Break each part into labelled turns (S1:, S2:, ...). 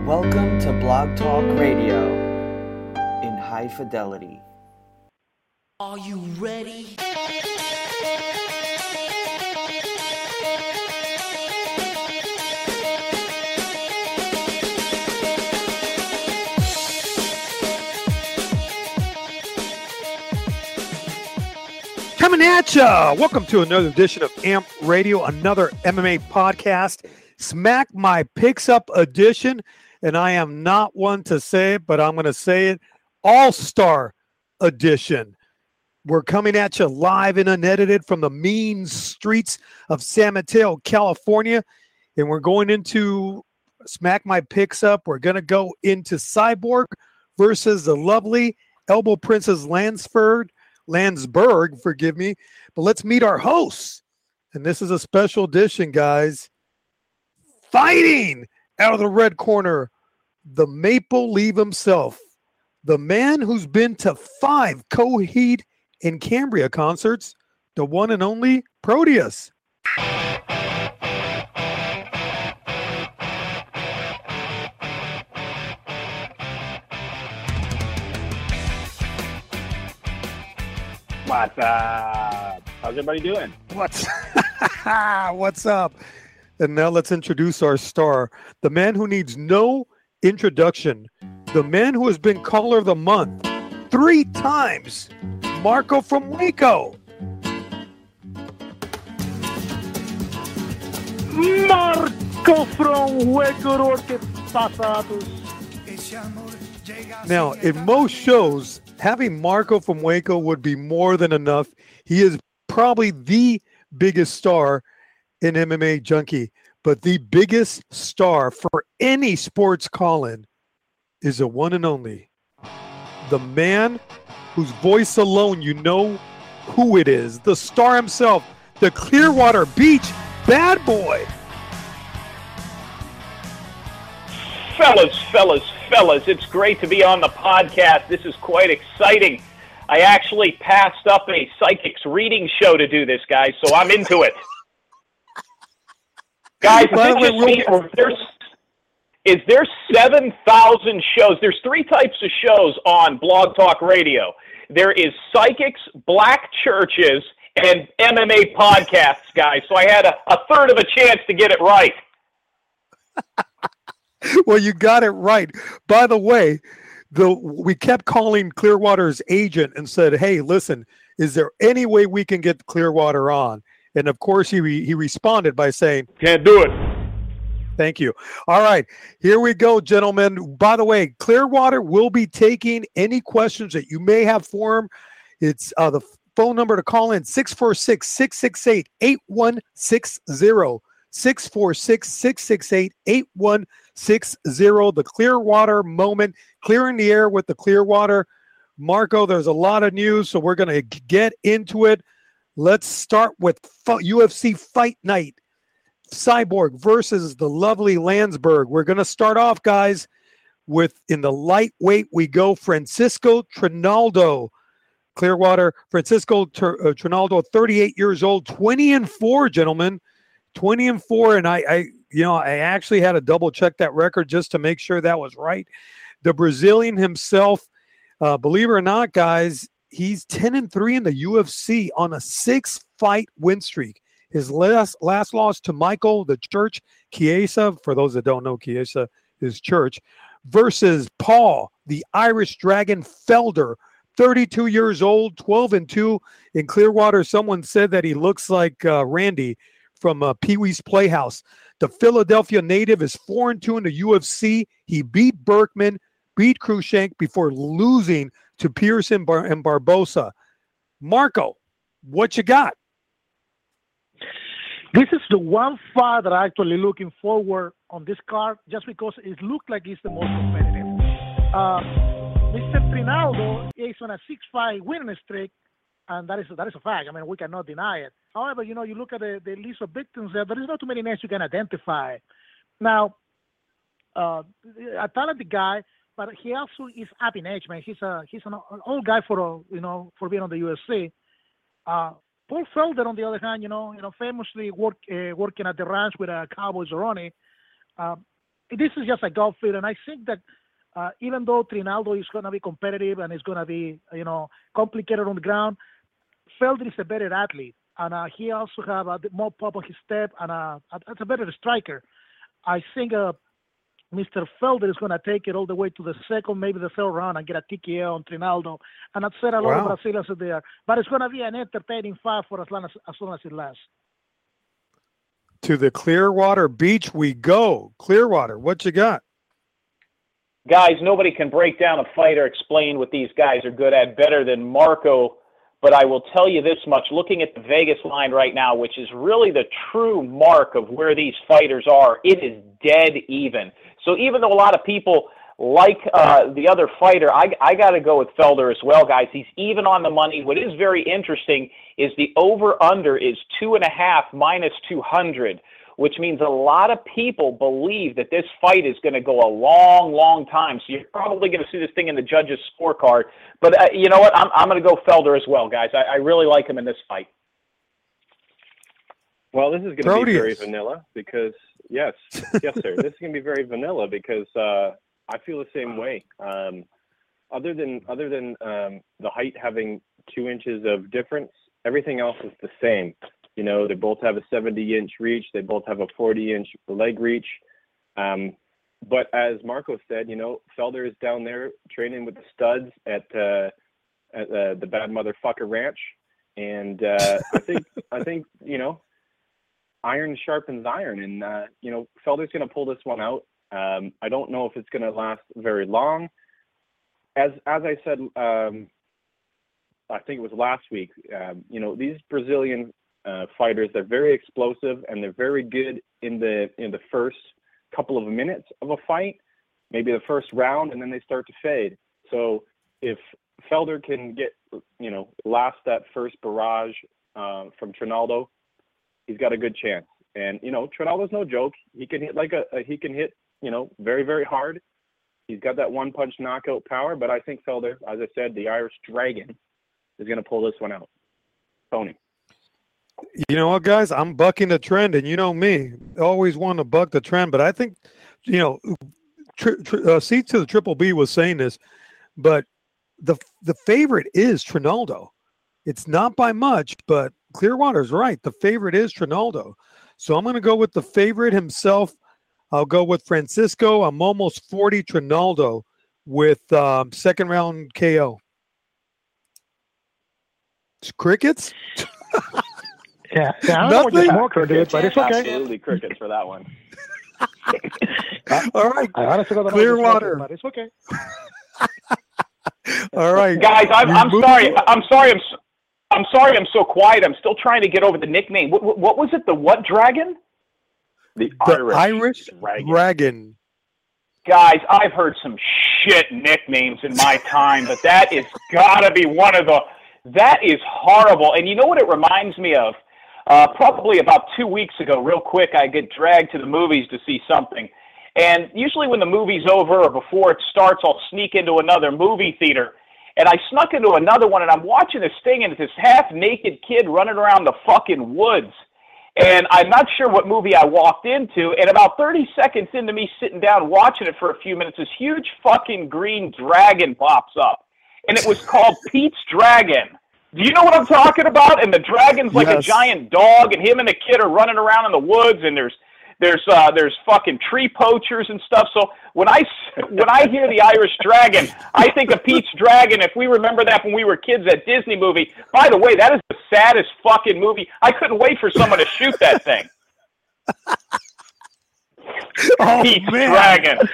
S1: Welcome to Blog Talk Radio in high fidelity.
S2: Are you ready?
S3: Coming at ya! Welcome to another edition of AMP Radio, another MMA podcast, Smack My Picks Up edition. And I am not one to say it, but I'm going to say it, All-Star edition. We're coming at you live and unedited from the mean streets of San Mateo, California. And we're going into Smack My Picks Up. We're going to go into Cyborg versus the lovely Elbow Princess Landsberg, forgive me. But let's meet our hosts. And this is a special edition, guys. Fighting out of the red corner, the Maple Leaf himself, the man who's been to 5 Coheed and Cambria concerts, the one and only Proteus.
S4: What's up? How's everybody doing?
S3: What's up? And now let's introduce our star, the man who needs no introduction, the man who has been caller of the month 3 times, Marco from Waco.
S4: Marco from Waco. ¿Qué pasa?
S3: Now, in most shows, having Marco from Waco would be more than enough. He is probably the biggest star in MMA Junkie, but the biggest star for any sports call-in is the one and only, the man whose voice alone you know who it is, the star himself, the Clearwater Beach bad boy.
S4: Fellas, it's great to be on the podcast. This is quite exciting. I actually passed up a psychic's reading show to do this, guys, so I'm into it. Guys, is there 7,000 shows? There's 3 types of shows on Blog Talk Radio. There is psychics, black churches, and MMA podcasts, guys. So I had a third of a chance to get it right.
S3: Well, you got it right. By the way, we kept calling Clearwater's agent and said, hey, listen, is there any way we can get Clearwater on? And, of course, he responded by saying,
S4: can't do it.
S3: Thank you. All right, here we go, gentlemen. By the way, Clearwater will be taking any questions that you may have for him. It's the phone number to call in, 646-668-8160. 646-668-8160. The Clearwater moment, clearing the air with the Clearwater. Marco, there's a lot of news, so we're going to get into it. Let's start with UFC Fight Night. Cyborg versus the lovely Landsberg. We're going to start off, guys, with in the lightweight, we go Francisco Trinaldo. Clearwater, Francisco Trinaldo, 38 years old, 20-4, gentlemen. 20-4, and I actually had to double check that record just to make sure that was right. The Brazilian himself, believe it or not, guys, he's 10-3 in the UFC on a 6-fight win streak. His last loss to Michael the Church Chiesa, for those that don't know, Chiesa is Church, versus Paul the Irish Dragon Felder, 32 years old, 12-2 in Clearwater. Someone said that he looks like Randy from Pee-wee's Playhouse. The Philadelphia native is 4-2 in the UFC. He beat Berkman, beat Krushenk before losing to Pearson and Barbosa. Marco, what you got?
S5: This is the one fight that I'm actually looking forward on this card just because it looked like it's the most competitive. Mr. Trinaldo is on a 6-fight winning streak, and that is a fact. I mean, we cannot deny it. However, you look at the list of victims there is not too many names you can identify. Now, a talented guy, but he also is up in age, man. He's an old guy for being on the UFC. Paul Felder, on the other hand, famously working at the ranch with Cowboy Cerrone, this is just a gut feel, and I think that even though Trinaldo is going to be competitive and it's going to be, complicated on the ground, Felder is a better athlete, and he also have more pop on his step, and that's a better striker. I think Mr. Felder is going to take it all the way to the second, maybe the third round, and get a TKO on Trinaldo, and upset a lot of Brazilians there. But it's going to be an entertaining fight for as long as it lasts.
S3: To the Clearwater Beach we go. Clearwater, what you got?
S4: Guys, nobody can break down a fight or explain what these guys are good at better than Marco. But I will tell you this much, looking at the Vegas line right now, which is really the true mark of where these fighters are, it is dead even. So even though a lot of people like the other fighter, I got to go with Felder as well, guys. He's even on the money. What is very interesting is the over-under is 2.5 minus 200, which means a lot of people believe that this fight is going to go a long, long time. So you're probably going to see this thing in the judges' scorecard. But you know what? I'm going to go Felder as well, guys. I really like him in this fight.
S6: Well, this is going to be very vanilla because, yes, sir. This is going to be very vanilla because I feel the same way. Other than the height having 2 inches of difference, everything else is the same. They both have a 70-inch reach. They both have a 40-inch leg reach. But as Marco said, Felder is down there training with the studs at the Bad Motherfucker Ranch, and I think iron sharpens iron, and Felder's going to pull this one out. I don't know if it's going to last very long. As I said, I think it was last week. These Brazilian fighters, they're very explosive and they're very good in the first couple of minutes of a fight, maybe the first round, and then they start to fade. So if Felder can get last that first barrage from Trinaldo, he's got a good chance. And Trinaldo's no joke. He can hit very, very hard. He's got that one punch knockout power, but I think Felder, as I said, the Irish Dragon, is going to pull this one out. Tony.
S3: You know what, guys? I'm bucking the trend, and you know me, always want to buck the trend. But I think, Seats to the Triple B was saying this, but the favorite is Trinaldo. It's not by much, but Clearwater's right. The favorite is Trinaldo. So I'm going to go with the favorite himself. I'll go with Francisco. I'm almost 40 Trinaldo with second round KO. Crickets?
S5: Yeah, I don't know what the smoker did, but it's okay.
S6: Absolutely crickets for that one.
S3: All right,
S5: Clearwater, but it's okay.
S3: All right,
S4: guys. I'm sorry. I'm sorry. I'm so quiet. I'm still trying to get over the nickname. What was it? The what dragon?
S6: The
S3: Irish Dragon.
S4: Guys, I've heard some shit nicknames in my time, but that is gotta be one of the. That is horrible. And you know what it reminds me of? Probably about 2 weeks ago, real quick, I get dragged to the movies to see something. And usually when the movie's over or before it starts, I'll sneak into another movie theater. And I snuck into another one, and I'm watching this thing, and it's this half-naked kid running around the fucking woods. And I'm not sure what movie I walked into, and about 30 seconds into me sitting down watching it for a few minutes, this huge fucking green dragon pops up. And it was called Pete's Dragon. Do you know what I'm talking about? And the dragon's like a giant dog, and him and the kid are running around in the woods, and there's fucking tree poachers and stuff. So when I hear the Irish Dragon, I think of Pete's Dragon. If we remember that when we were kids, that Disney movie. By the way, that is the saddest fucking movie. I couldn't wait for someone to shoot that thing.
S3: Oh,
S4: Pete's
S3: man.
S4: Dragon.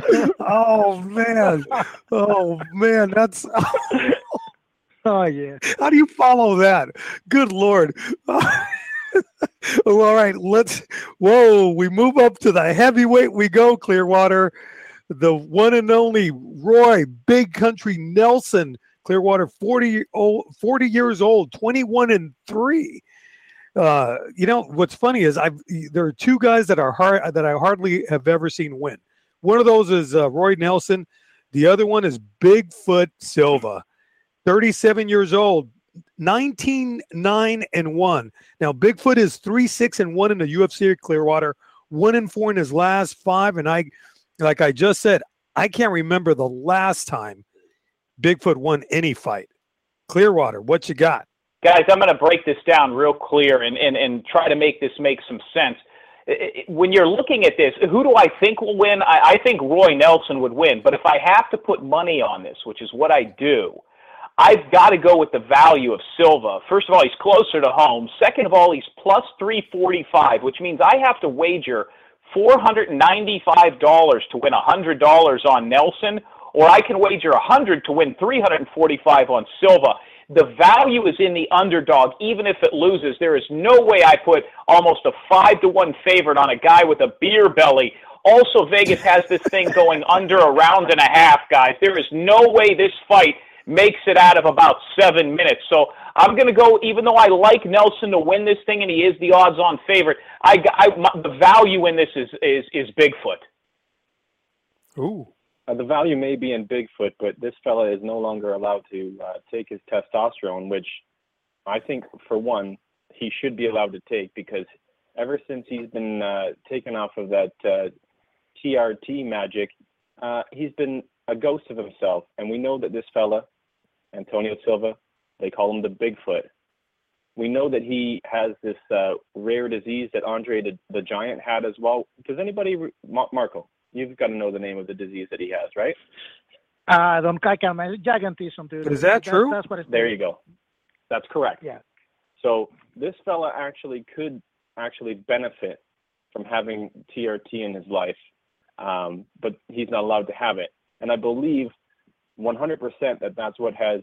S3: Oh man, that's.
S5: Oh yeah.
S3: How do you follow that? Good Lord. Well, all right, we move up to the heavyweight we go, Clearwater. The one and only Roy Big Country Nelson, Clearwater, 40 years old, 21-3. What's funny is there are two guys that I hardly have ever seen win. One of those is Roy Nelson. The other one is Bigfoot Silva, 37 years old, 19-9-1. Now Bigfoot is 3-6-1 in the UFC. Clearwater, 1-4 in his last 5. And like I just said, I can't remember the last time Bigfoot won any fight. Clearwater, what you got?
S4: Guys, I'm going to break this down real clear and try to make this make some sense. When you're looking at this, who do I think will win? I think Roy Nelson would win. But if I have to put money on this, which is what I do, I've got to go with the value of Silva. First of all, he's closer to home. Second of all, he's plus 345, which means I have to wager $495 to win $100 on Nelson, or I can wager $100 to win $345 on Silva. The value is in the underdog, even if it loses. There is no way I put almost a 5-1 favorite on a guy with a beer belly. Also, Vegas has this thing going under a round and a half, guys. There is no way this fight makes it out of about 7 minutes. So I'm going to go, even though I like Nelson to win this thing and he is the odds-on favorite, the value in this is Bigfoot.
S3: Ooh.
S6: The value may be in Bigfoot, but this fella is no longer allowed to take his testosterone, which I think, for one, he should be allowed to take, because ever since he's been taken off of that TRT magic, he's been a ghost of himself. And we know that this fella, Antonio Silva, they call him the Bigfoot. We know that he has this rare disease that Andre the Giant had as well. Does anybody, Marco, you've got to know the name of the disease that he has, right?
S5: Gigantism, dude.
S3: Is that true?
S5: That's what it's
S6: There you go. That's correct.
S5: Yeah.
S6: So this fella could benefit from having TRT in his life, but he's not allowed to have it. And I believe 100% that's what has,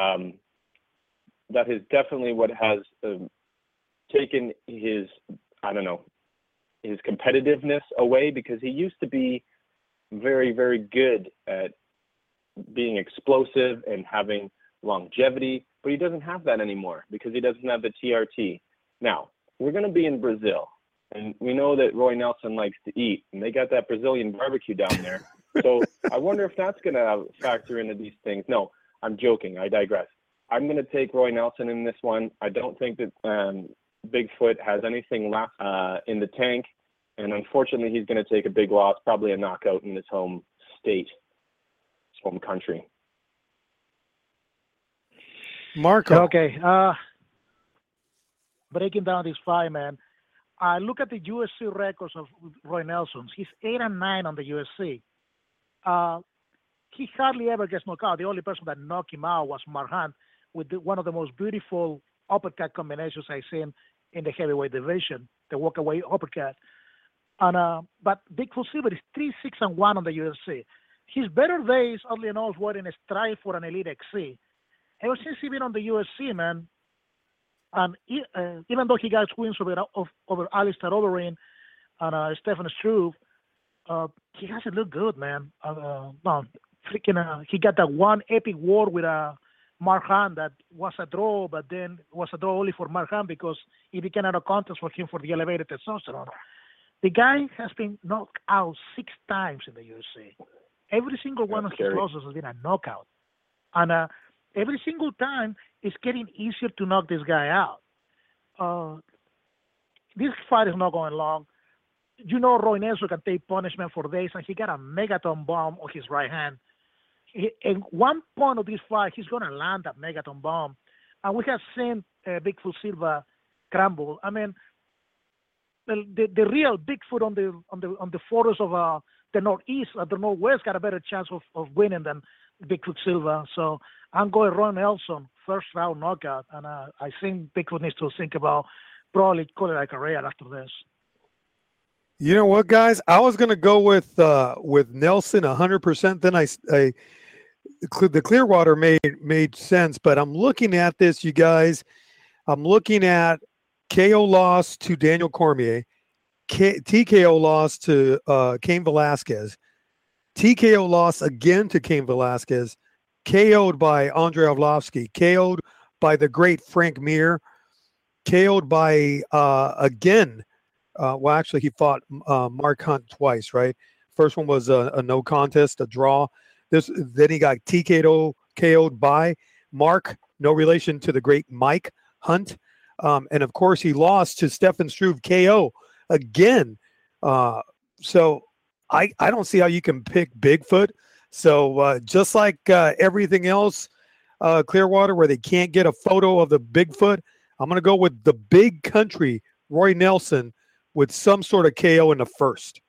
S6: that is definitely what has taken his, his competitiveness away, because he used to be very, very good at being explosive and having longevity, but he doesn't have that anymore because he doesn't have the TRT. Now, we're going to be in Brazil, and we know that Roy Nelson likes to eat, and they got that Brazilian barbecue down there. So I wonder if that's going to factor into these things. No, I'm joking. I digress. I'm going to take Roy Nelson in this one. I don't think that Bigfoot has anything left in the tank, and unfortunately, he's going to take a big loss, probably a knockout in his home state, his home country.
S3: Marco.
S5: Okay. Breaking down this fight, man. I look at the UFC records of Roy Nelson. He's 8-9 on the UFC. He hardly ever gets knocked out. The only person that knocked him out was Marhan with one of the most beautiful uppercut combinations I've seen in the heavyweight division, the walkaway uppercut. And but Bigfoot Silva is 3-6-1 on the UFC. His better days, oddly enough, were in a strive for an Elite XC. Ever since he's been on the UFC, man, and even though he got wins over Alistair Overeem and Stefan Struve, he hasn't looked good, man. He got that one epic war with Marhan that was a draw, but then was a draw only for Marhan because it became a contest for him for the elevated testosterone. The guy has been knocked out 6 times in the UFC. Every single one of his losses has been a knockout. And every single time, it's getting easier to knock this guy out. This fight is not going long. You know Roy Nelson can take punishment for days, and he got a megaton bomb on his right hand. At one point of this fight, he's going to land that megaton bomb. And we have seen Bigfoot Silva crumble. I mean, the real Bigfoot on the forests of the Northeast, the Northwest, got a better chance of winning than Bigfoot Silva. So I'm going Roy Nelson, first round knockout, and I think Bigfoot needs to think about probably calling a career after this.
S3: You know what, guys? I was going to go with Nelson 100%. Then the Clearwater made sense, but I'm looking at this, you guys. I'm looking at KO loss to Daniel Cormier, TKO loss to Cain Velasquez, TKO loss again to Cain Velasquez, KO'd by Andrei Arlovsky, KO'd by the great Frank Mir, KO'd by again. Actually, he fought Mark Hunt twice, right? First one was a no contest, a draw. Then he got TKO'd by Mark, no relation to the great Mike Hunt. And, of course, he lost to Stefan Struve KO again So I don't see how you can pick Bigfoot. So just like everything else, Clearwater, where they can't get a photo of the Bigfoot, I'm going to go with the Big Country, Roy Nelson, with some sort of KO in the first.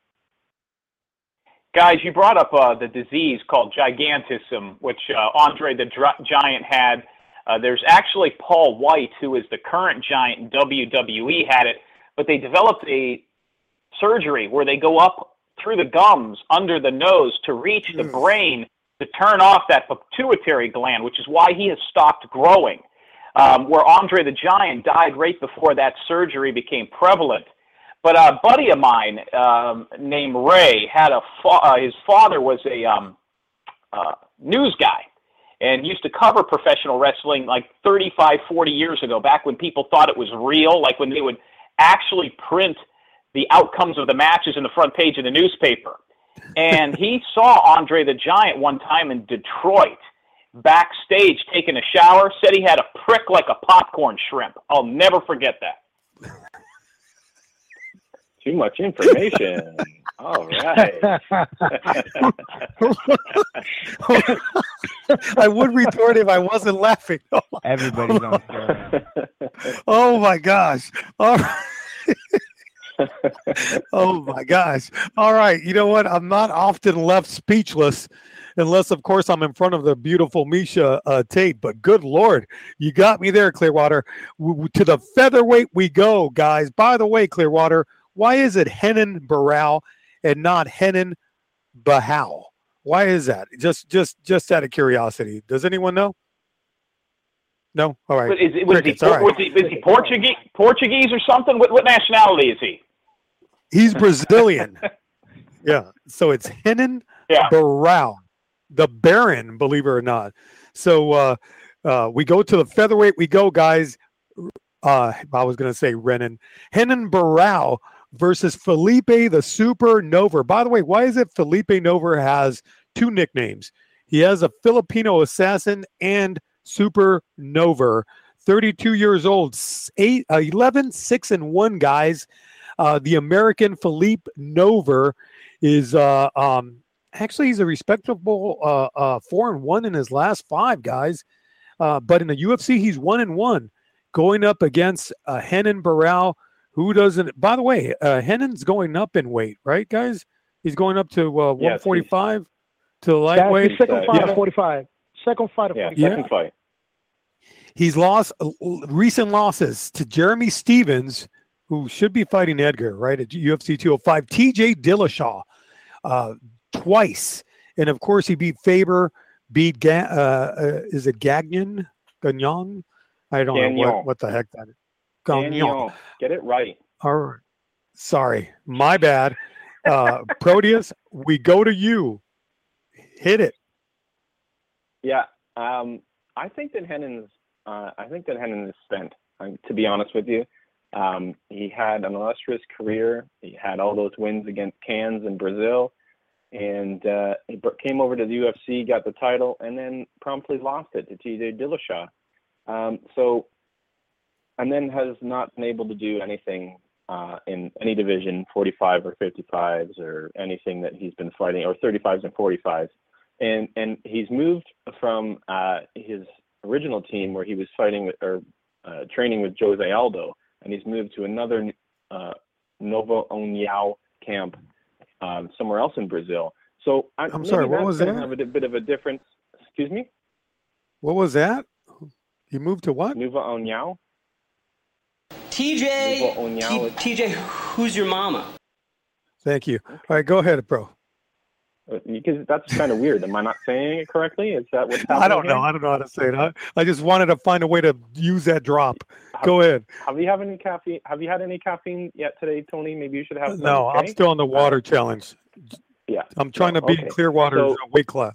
S4: Guys, you brought up the disease called gigantism, which Andre the Giant had. There's actually Paul White, who is the current giant in WWE, had it, but they developed a surgery where they go up through the gums under the nose to reach the brain to turn off that pituitary gland, which is why he has stopped growing. Where Andre the Giant died right before that surgery became prevalent. But a buddy of mine named Ray had his father was a news guy and used to cover professional wrestling like 35, 40 years ago, back when people thought it was real, like when they would actually print the outcomes of the matches in the front page of the newspaper. And he saw Andre the Giant one time in Detroit, backstage taking a shower, said he had a prick like a popcorn shrimp. I'll never forget that.
S6: Too much information. All right.
S3: I would retort if I wasn't laughing.
S7: Everybody's on steroids.
S3: Oh my gosh. All right. Oh my gosh. All right. You know what? I'm not often left speechless unless, of course, I'm in front of the beautiful Misha Tate. But good Lord, you got me there, Clearwater. To the featherweight we go, guys. By the way, Clearwater, why is it Renan Barão and not Renan Barão? Why is that? Just out of curiosity. Does anyone know? No? All right.
S4: Is he Portuguese or something? What nationality is he?
S3: He's Brazilian. Yeah. So it's Renan Barão, the Baron, believe it or not. So we go to the featherweight. We go, guys. I was going to say Renan Barão versus Felipe the Supernova. By the way, why is it Felipe Nova has two nicknames? He has a Filipino assassin and Supernova. 32 years old, 11, 6, and 1, guys. The American Felipe Nova is actually he's a respectable 4-1 in his last 5, guys. But in the UFC, he's 1-1, going up against Renan Barão, who doesn't. By the way, Renan's going up in weight, right, guys? He's going up to 145 to the lightweight.
S5: Second fight of 45. Second fight of 45.
S6: Second fight.
S3: He's lost recent losses to Jeremy Stevens, who should be fighting Edgar, right, at UFC 205. TJ Dillashaw twice. And, of course, he beat Faber, is it Gagnon? Gagnon? I don't know what the heck that is.
S6: Gagnon. Get it right.
S3: All right. Sorry. My bad. Proteus, we go to you. Hit it.
S6: Yeah. I think that Renan is spent, to be honest with you. He had an illustrious career. He had all those wins against Cans in Brazil, and he came over to the UFC, got the title, and then promptly lost it to TJ Dillashaw. And then has not been able to do anything in any division, 45 or 55s or anything that he's been fighting, or 35s and 45s. And he's moved from his original team where he was fighting with, or training with Jose Aldo, and he's moved to another Nova União camp somewhere else in Brazil. So
S3: I'm sorry, what was that?
S6: Have a bit of a difference. Excuse me?
S3: What was that? You moved to what?
S6: Nova União.
S2: TJ, who's your mama?
S3: Thank you. All right, go ahead, bro.
S6: Because that's kind of weird. Am I not saying it correctly? Is that what's happening?
S3: I don't know. I don't know how to say it. I just wanted to find a way to use that drop. Go ahead.
S6: Have you had any caffeine? Have you had any caffeine yet today, Tony? Maybe you should have some.
S3: No, I'm still on the water challenge.
S6: Yeah.
S3: I'm trying to beat Clearwater's weight class.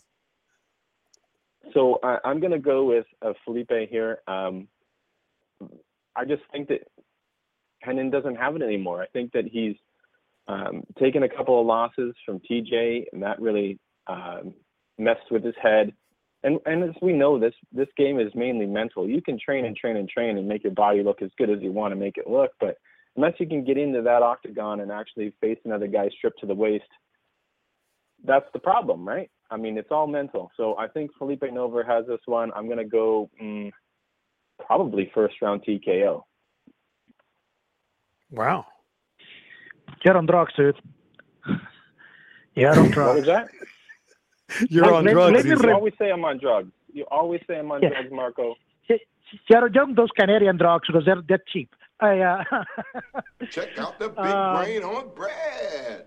S6: So I'm going to go with Felipe here. I just think that Renan doesn't have it anymore. I think that he's taken a couple of losses from TJ, and that really messed with his head. And as we know, this game is mainly mental. You can train and make your body look as good as you want to make it look, but unless you can get into that octagon and actually face another guy stripped to the waist, that's the problem, right? I mean, it's all mental. So I think Felipe Nova has this one. I'm going to go probably first round TKO.
S3: Wow.
S5: You're on drugs, dude. You're on drugs.
S6: What was that?
S3: You're on drugs.
S6: You always say I'm on drugs. You always say I'm on drugs, Marco.
S5: You're on those Canadian drugs because they're cheap.
S8: Check out the big brain on Brad.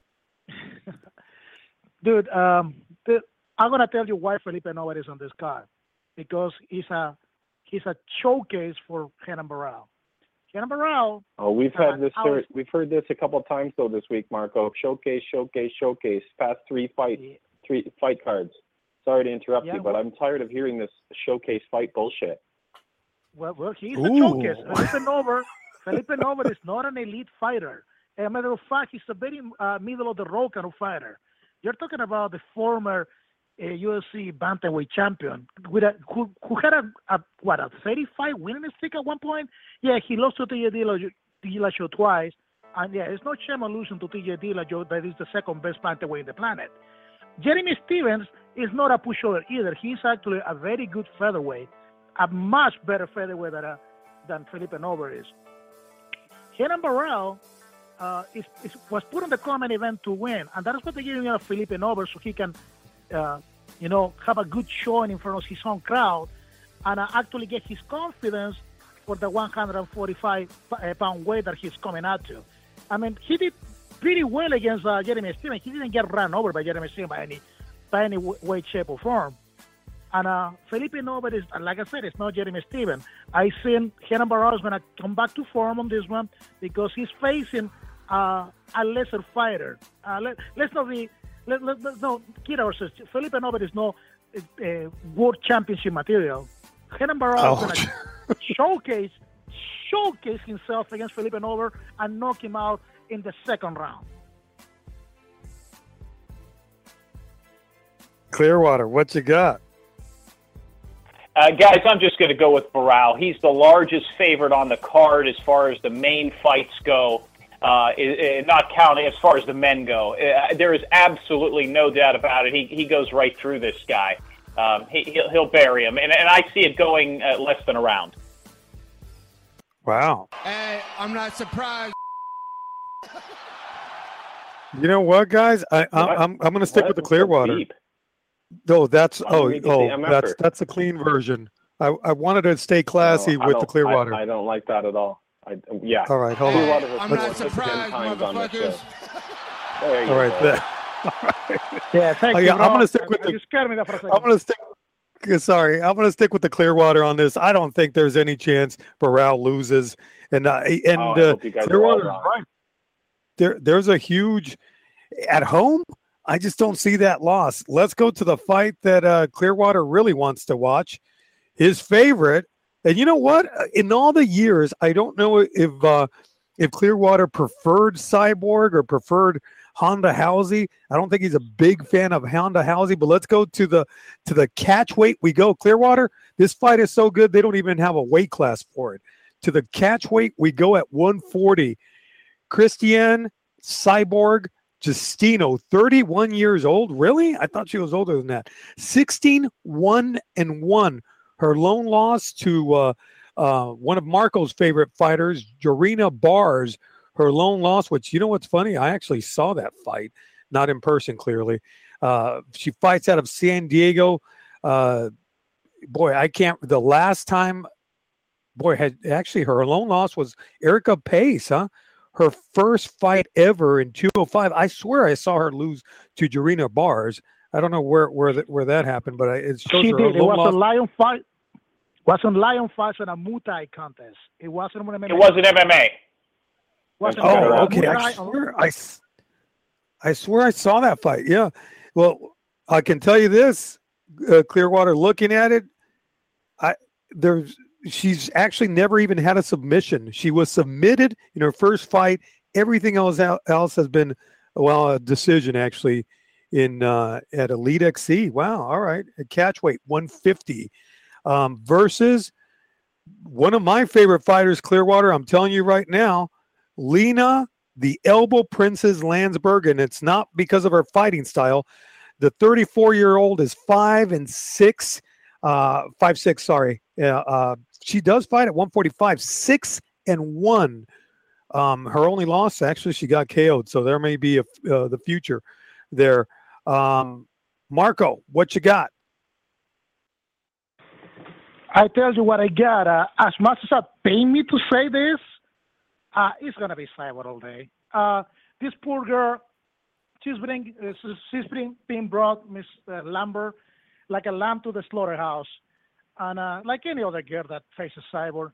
S5: Dude, I'm gonna tell you why Felipe Nova is on this card, because he's a showcase for Renan Barão. Renan Barão.
S6: Oh, we've heard this a couple of times though this week, Marco. Showcase. Past three fight cards. Sorry to interrupt you, but I'm tired of hearing this showcase fight bullshit.
S5: Well, he's a showcase. Felipe Nova is not an elite fighter. As a matter of fact, he's a very middle of the road kind of fighter. You're talking about the former UFC bantamweight champion who had a 35 winning streak at one point. Yeah, he lost to TJ Dillashaw twice, and yeah, it's no shame on losing to TJ Dillashaw. That is the second best bantamweight in the planet. Jeremy Stephens is not a pushover either. He's actually a very good featherweight, a much better featherweight than Felipe Nova is. Renan Barão was put on the common event to win, and that's what they're giving Felipe Nova so he can, have a good showing in front of his own crowd and actually get his confidence for the 145-pound weight that he's coming out to. I mean, he did pretty well against Jeremy Stephens. He didn't get run over by Jeremy Stephens by any way, shape, or form. And Felipe Nova is, like I said, it's not Jeremy Stephens. I think Renan Barão is going to come back to form on this one because he's facing a lesser fighter. Let's not kid ourselves. Felipe Nova is no world championship material. Renan Barão is going to showcase himself against Felipe Nova and knock him out in the second round.
S3: Clearwater, what you got?
S4: Guys, I'm just going to go with Barão. He's the largest favorite on the card as far as the main fights go, not counting as far as the men go. There is absolutely no doubt about it. He goes right through this guy. He'll bury him, and I see it going less than a round.
S3: Wow.
S9: Hey, I'm not surprised.
S3: You know what, guys? I'm going to stick with the Clearwater. No, that's that's a clean version. I wanted to stay classy with the Clearwater.
S6: I don't like that at all. Yeah.
S3: All right, hold on.
S9: I'm not surprised, motherfuckers.
S3: All right, there.
S5: Yeah, thank you.
S3: I'm going to stick with the. I'm going to stick with the Clearwater on this. I don't think there's any chance Barão loses, and Clearwater's right. There's a huge at home. I just don't see that loss. Let's go to the fight that Clearwater really wants to watch. His favorite, and you know what? In all the years, I don't know if Clearwater preferred Cyborg or preferred Honda Housey. I don't think he's a big fan of Honda Housey. But let's go to the catch weight. We go Clearwater. This fight is so good they don't even have a weight class for it. To the catch weight, we go at 140. Christiane Cyborg Justino, 31 years old. Really? I thought she was older than that. 16-1-1. Her lone loss to one of Marco's favorite fighters, Jorina Bars. Her lone loss, which, you know what's funny? I actually saw that fight, not in person, clearly. She fights out of San Diego. The last time, her lone loss was Erica Pace, huh? Her first fight ever in 205. I swear I saw her lose to Jorina Bars. I don't know where that happened, but it shows
S5: she
S3: her.
S5: Did. It was a lion fight. Wasn't lion fight in a Muay Thai contest. It wasn't MMA.
S4: It wasn't MMA.
S3: Okay. I swear I saw that fight. Yeah. Well, I can tell you this, Clearwater. Looking at it, she's actually never even had a submission. She was submitted in her first fight. Everything else has been, a decision actually at Elite XC. Wow. All right. At catch weight 150 versus one of my favorite fighters, Clearwater. I'm telling you right now, Lena, the Elbow Princess Landsberg, and it's not because of her fighting style. The 34-year-old is 5'6". She does fight at 145, 6-1. Her only loss, actually, she got KO'd, so there may be the future there. Marco, what you got?
S5: I tell you what I got. As much as it pains me to say this, it's gonna be Cyborg all day. This poor girl, she's being brought, Miss Lambert, like a lamb to the slaughterhouse, and like any other girl that faces Cyborg.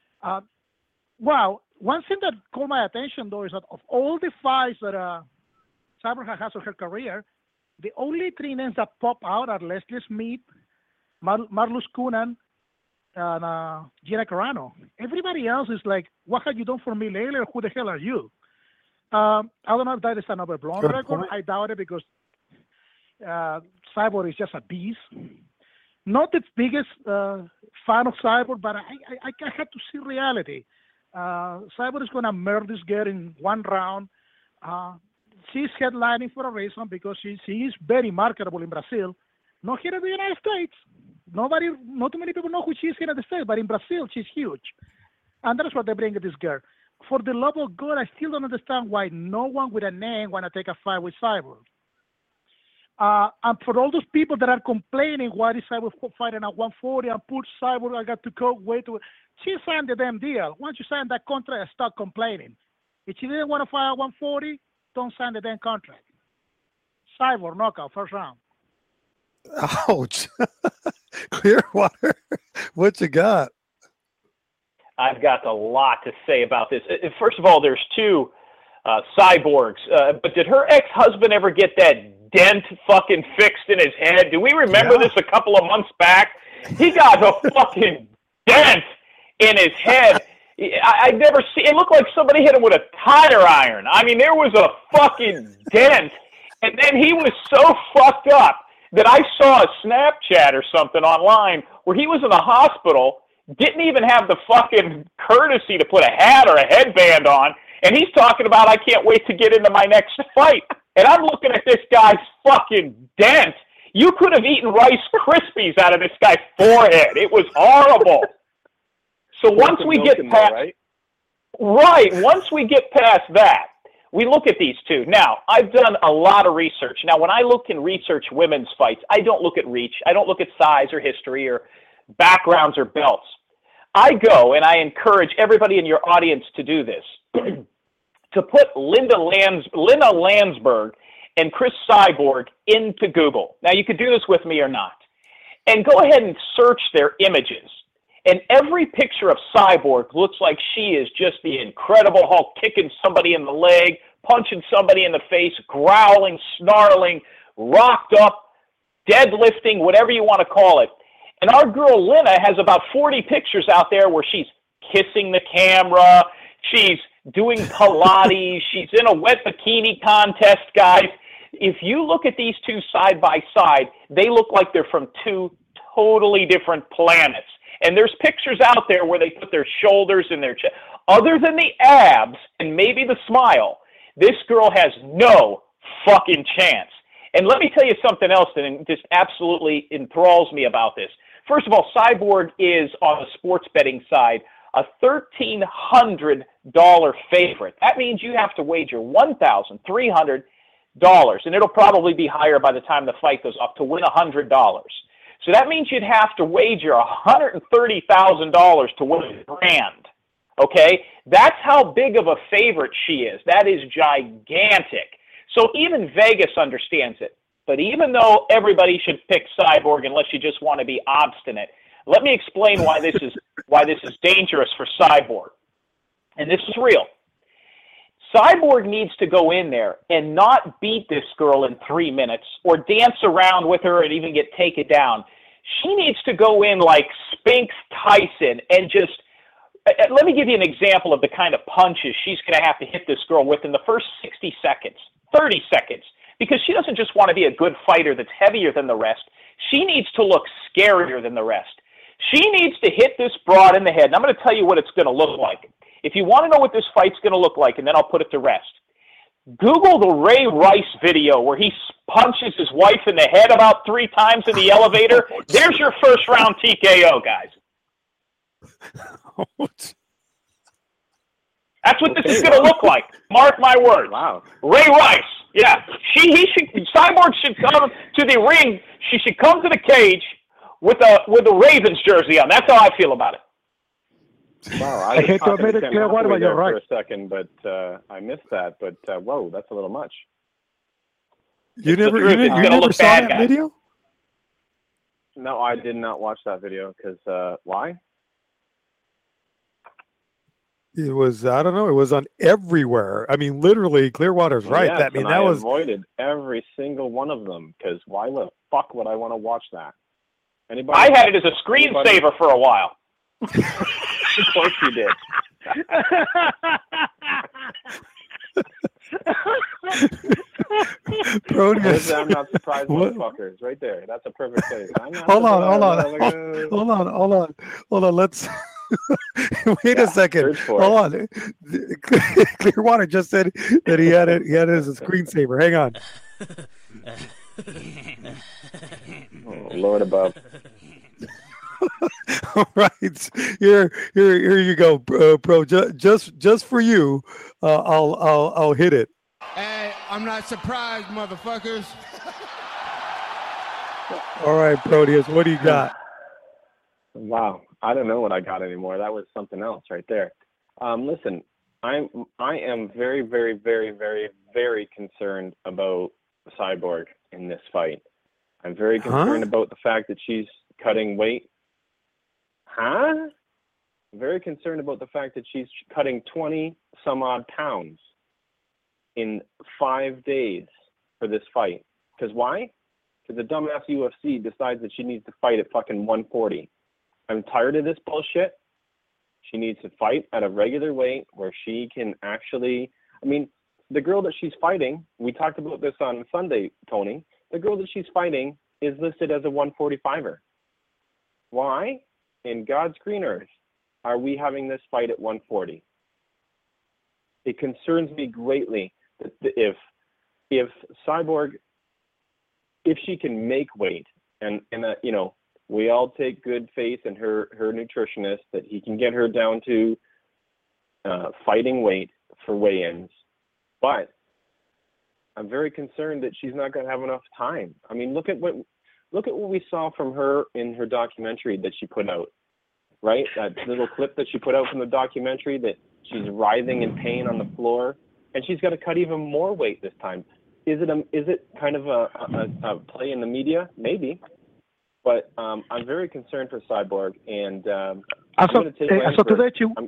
S5: Wow, one thing that caught my attention though is that of all the fights that Cyborg has in her career, the only three names that pop out are Leslie Smith, Marlus Kunan, and Gina Carano. Everybody else is like, what have you done for me lately? Who the hell are you? I don't know if that is another blonde record. I doubt it because Cyborg is just a beast. Not the biggest fan of Cyborg, but I had to see reality. Cyborg is going to murder this girl in one round. She's headlining for a reason because she is very marketable in Brazil. Not here in the United States. Not too many people know who she is here in the States, but in Brazil, she's huge. And that's what they bring to this girl. For the love of God, I still don't understand why no one with a name want to take a fight with Cyborg. And for all those people that are complaining, why is Cyborg fighting at 140 and put Cyborg, I got to go way to... She signed the damn deal. Once you sign that contract, stop complaining. If she didn't want to fight at 140, don't sign the damn contract. Cyborg, knockout, first round.
S3: Ouch. Clearwater, what you got?
S4: I've got a lot to say about this. First of all, there's two cyborgs. But did her ex-husband ever get that dent fucking fixed in his head? Do we remember this a couple of months back? He got a fucking dent in his head. I'd never seen it. Looked like somebody hit him with a tire iron. I mean, there was a fucking dent. And then he was so fucked up that I saw a Snapchat or something online where he was in the hospital, didn't even have the fucking courtesy to put a hat or a headband on, and he's talking about, I can't wait to get into my next fight. And I'm looking at this guy's fucking dent. You could have eaten Rice Krispies out of this guy's forehead. It was horrible. So once we get past... once we get past that, we look at these two. Now, I've done a lot of research. Now, when I look and research women's fights, I don't look at reach. I don't look at size or history or backgrounds or belts. I go, and I encourage everybody in your audience to do this, to put Linda Landsberg and Chris Cyborg into Google. Now, you could do this with me or not. And go ahead and search their images. And every picture of Cyborg looks like she is just the Incredible Hulk, kicking somebody in the leg, punching somebody in the face, growling, snarling, rocked up, deadlifting, whatever you want to call it. And our girl Lena has about 40 pictures out there where she's kissing the camera, she's doing Pilates, she's in a wet bikini contest, guys. If you look at these two side by side, they look like they're from two totally different planets. And there's pictures out there where they put their shoulders in their chest. Other than the abs and maybe the smile, this girl has no fucking chance. And let me tell you something else that just absolutely enthralls me about this. First of all, Cyborg is, on the sports betting side, a $1,300 favorite. That means you have to wager $1,300, and it'll probably be higher by the time the fight goes up, to win $100. So that means you'd have to wager $130,000 to win $1,000. Okay? That's how big of a favorite she is. That is gigantic. So even Vegas understands it. But even though everybody should pick Cyborg unless you just want to be obstinate, let me explain why this is dangerous for Cyborg. And this is real. Cyborg needs to go in there and not beat this girl in 3 minutes or dance around with her and even get taken down. She needs to go in like Spinks Tyson and just, let me give you an example of the kind of punches she's going to have to hit this girl with in the first 60 seconds, 30 seconds, because she doesn't just want to be a good fighter that's heavier than the rest. She needs to look scarier than the rest. She needs to hit this broad in the head, and I'm going to tell you what it's going to look like. if you want to know what this fight's going to look like, and then I'll put it to rest, Google the Ray Rice video where he punches his wife in the head about 3 times in the elevator. There's your first round TKO, guys. That's what this is going to look like. Mark my words.
S6: Wow.
S4: Ray Rice. Yeah. Cyborg should come to the ring. She should come to the cage with a Ravens jersey on. That's how I feel about it.
S6: Wow,
S5: I hate to admit it, Clearwater, but you're right.
S6: For a second, but I missed that. But whoa, that's a little much.
S3: You never saw that video?
S6: No, I did not watch that video because why?
S3: It was, I don't know, it was on everywhere. I mean, literally, Clearwater's right.
S6: Yes,
S3: I mean, that was
S6: avoided every single one of them because why the fuck would I want to watch that? Anybody?
S4: I had it as a screensaver for a while.
S6: Of course you did.
S3: Proteus.
S6: I'm not surprised, motherfuckers. Right there. That's a perfect place.
S3: Hold on. Let's wait a second. Hold on. Clearwater just said that he had it as a screensaver. Hang on.
S6: Oh, Lord above.
S3: All right, here you go, pro. Just for you, I'll hit it.
S9: Hey, I'm not surprised, motherfuckers.
S3: All right, Proteus, what do you got?
S6: Wow, I don't know what I got anymore. That was something else right there. Listen, I am very, very, very, very, very concerned about Cyborg in this fight. I'm very concerned about the fact that she's cutting weight. I'm very concerned about the fact that she's cutting 20 some odd pounds in 5 days for this fight. Because why? Because the dumbass UFC decides that she needs to fight at fucking 140. I'm tired of this bullshit. She needs to fight at a regular weight where she can actually, I mean, the girl that she's fighting, we talked about this on Sunday, Tony, the girl that she's fighting is listed as a 145er. Why? In God's green earth, are we having this fight at 140? It concerns me greatly that if Cyborg, if she can make weight, and you know, we all take good faith in her nutritionist that he can get her down to fighting weight for weigh-ins, but I'm very concerned that she's not going to have enough time. I mean, look at what we saw from her in her documentary that she put out, right? That little clip that she put out from the documentary that she's writhing in pain on the floor, and she's got to cut even more weight this time. Is it kind of a play in the media? Maybe, but I'm very concerned for Cyborg, and I'm going to take.
S5: So today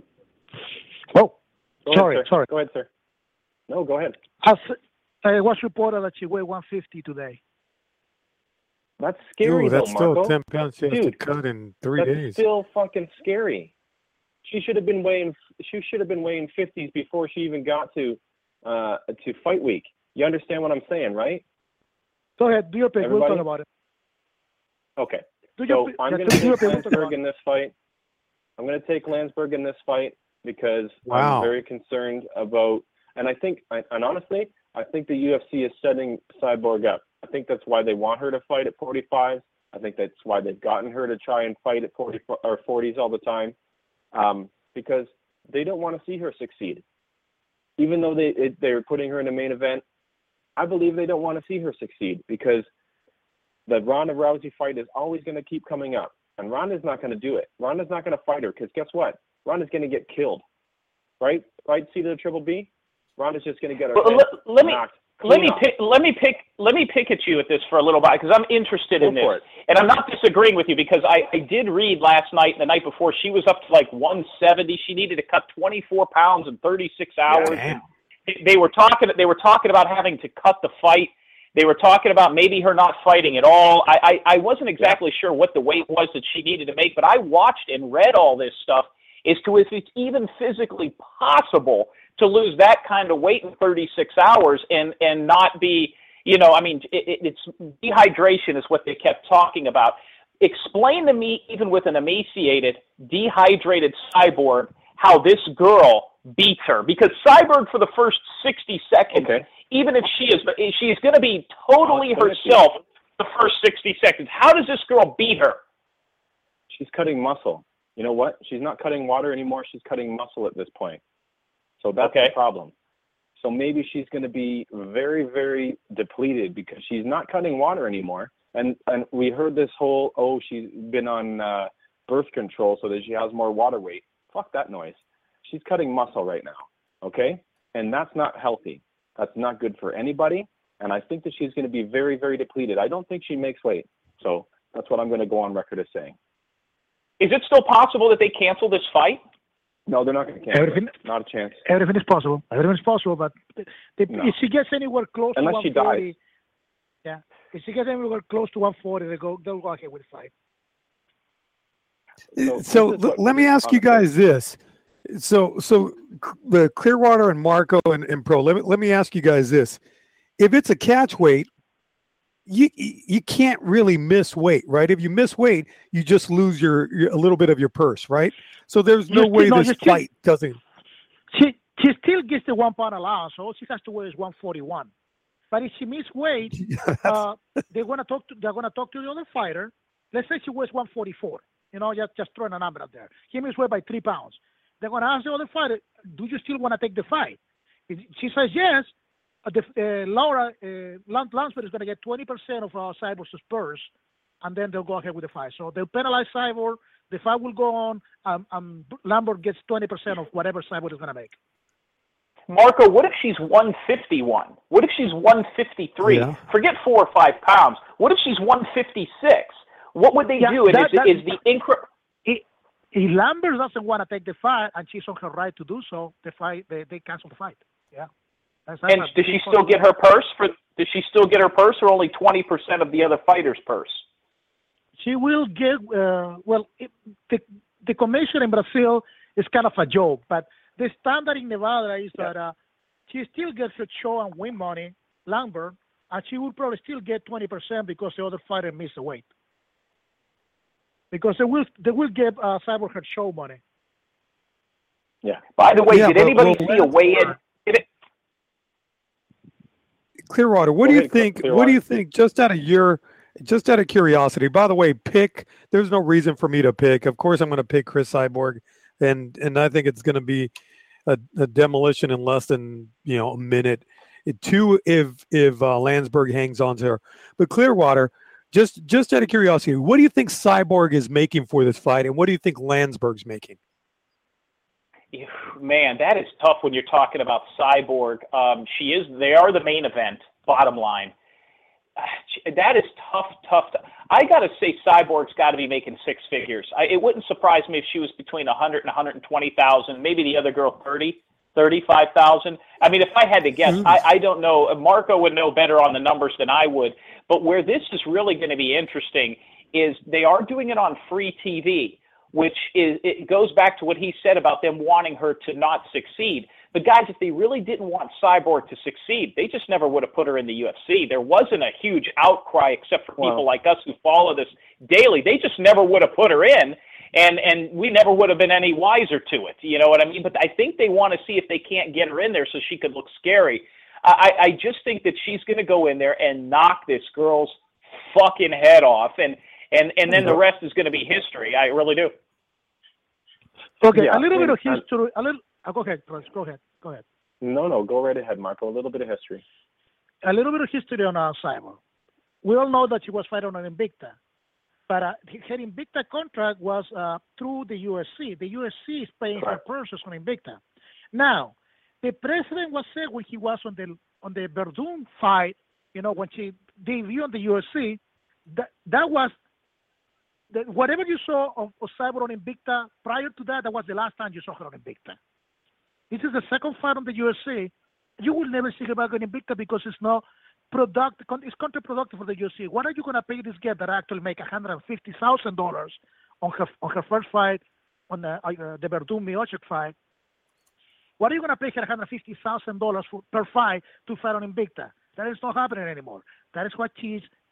S5: sorry.
S6: Go ahead, sir. No, go ahead.
S5: It was reported that she weighed 150 today.
S6: That's scary.
S3: Ooh, that's
S6: though, Marco.
S3: still 10 pounds she has to cut in 3 days.
S6: That's still fucking scary. She should have been weighing 50s before she even got to fight week. You understand what I'm saying, right?
S5: Go ahead, do your pick. We'll talk about it.
S6: Okay. So I'm going to take Landsberg in this fight. I'm going to take Landsberg in this fight because I'm very concerned about, and honestly, I think the UFC is setting Cyborg up. I think that's why they want her to fight at 45. I think that's why they've gotten her to try and fight at 40 or 40s all the time, because they don't want to see her succeed. Even though they're putting her in a main event, I believe they don't want to see her succeed because the Ronda Rousey fight is always going to keep coming up, and Ronda's not going to do it. Ronda's not going to fight her because guess what? Ronda's going to get killed, right? Right? C to the triple B. Ronda's just going to get her knocked. Let me pick at you at this for a little while because I'm interested in this, and I'm not disagreeing with you because I did read last night and the night before she was up to like 170. She needed to cut 24 pounds in 36 hours.
S3: Damn.
S4: They were talking about having to cut the fight. They were talking about maybe her not fighting at all. I wasn't exactly sure what the weight was that she needed to make, but I watched and read all this stuff as to if it's even physically possible to lose that kind of weight in 36 hours and not be, it's dehydration is what they kept talking about. Explain to me, even with an emaciated, dehydrated Cyborg, how this girl beats her, because Cyborg for the first 60 seconds, even if she is going to be totally herself the first 60 seconds. How does this girl beat her?
S6: She's cutting muscle. You know what? She's not cutting water anymore. She's cutting muscle at this point. So that's the problem. So maybe she's going to be very, very depleted because she's not cutting water anymore. And we heard this whole, she's been on birth control so that she has more water weight. Fuck that noise. She's cutting muscle right now, okay? And that's not healthy. That's not good for anybody. And I think that she's going to be very, very depleted. I don't think she makes weight. So that's what I'm going to go on record as saying.
S4: Is it still possible that they cancel this fight?
S6: No, they're not going to cancel it. Not a chance.
S5: Everything is possible. Everything is possible, but if she gets anywhere close
S6: unless
S5: to 140,
S6: she dies.
S5: Yeah, if she gets anywhere close to 140, they'll go ahead with the fight.
S3: So let me ask you guys this. So the Clearwater and Marco and Pro, let me ask you guys this. If it's a catch weight, you can't really miss weight, right? If you miss weight, you just lose your a little bit of your purse, right? So there's no way this fight doesn't.
S5: She still gets the 1 pound allowance. So all she has to weigh is 141. But if she misses weight, they're gonna talk to the other fighter. Let's say she weighs 144. You know, just throwing a number out there. He missed weight by 3 pounds. They're gonna ask the other fighter, "Do you still want to take the fight?" If she says yes, Laura Landsberg is going to get 20% of Cyborg's purse, and then they'll go ahead with the fight. So they'll penalize Cyborg. The fight will go on. Lambert gets 20% of whatever Cyborg is going to make.
S4: Marco, what if she's 151? What if she's 153? Yeah. Forget 4 or 5 pounds. What if she's 156? What would they do? And is the increment?
S5: If Lambert doesn't want to take the fight and she's on her right to do so, the fight they cancel the fight. Yeah.
S4: And does she still get her purse? Does she still get her purse, or only 20% of the other fighters' purse?
S5: She will get. The commission in Brazil is kind of a joke, but the standard in Nevada is that she still gets her show and win money, Lambert, and she will probably still get 20% because the other fighter missed the weight. Because they will give Cyborg her show money.
S4: Yeah. By the way, did anybody see a weigh-in?
S3: Clearwater, what do you think? What do you think? Just out of curiosity. By the way, pick. There's no reason for me to pick. Of course, I'm going to pick Chris Cyborg, and I think it's going to be a demolition in less than a minute. Two, if Landsberg hangs on to her. But Clearwater, just out of curiosity, what do you think Cyborg is making for this fight, and what do you think Landsberg's making?
S4: Man, that is tough when you're talking about Cyborg. They are the main event, bottom line. That is tough. I got to say Cyborg's got to be making 6 figures. It wouldn't surprise me if she was between 100 and 120,000, maybe the other girl 35,000. I mean, if I had to guess, I don't know. Marco would know better on the numbers than I would. But where this is really going to be interesting is they are doing it on free TV, which it goes back to what he said about them wanting her to not succeed. But guys, if they really didn't want Cyborg to succeed, they just never would have put her in the UFC. There wasn't a huge outcry except for people like us who follow this daily. They just never would have put her in, and we never would have been any wiser to it. You know what I mean? But I think they want to see if they can't get her in there so she could look scary. I just think that she's going to go in there and knock this girl's fucking head off, and then the rest is going to be history. I really do.
S5: Okay, a little bit of history. Go ahead, go ahead.
S6: No, go right ahead, Marco. A little bit of history.
S5: A little bit of history on Cyborg. We all know that she was fighting on Invicta, but her Invicta contract was through the UFC. The UFC is paying her purses on Invicta. Now, the precedent was set when he was on the Verdun fight. When she debuted on the UFC, that was. Whatever you saw of Cyborg on Invicta, prior to that was the last time you saw her on Invicta. This is the second fight on the UFC. You will never see her back on Invicta because it's not productive. It's counterproductive for the UFC. What are you going to pay this girl that actually make $150,000 on her first fight on the Verdun Miocic fight? What are you going to pay her $150,000 per fight to fight on Invicta? That is not happening anymore. That is what she's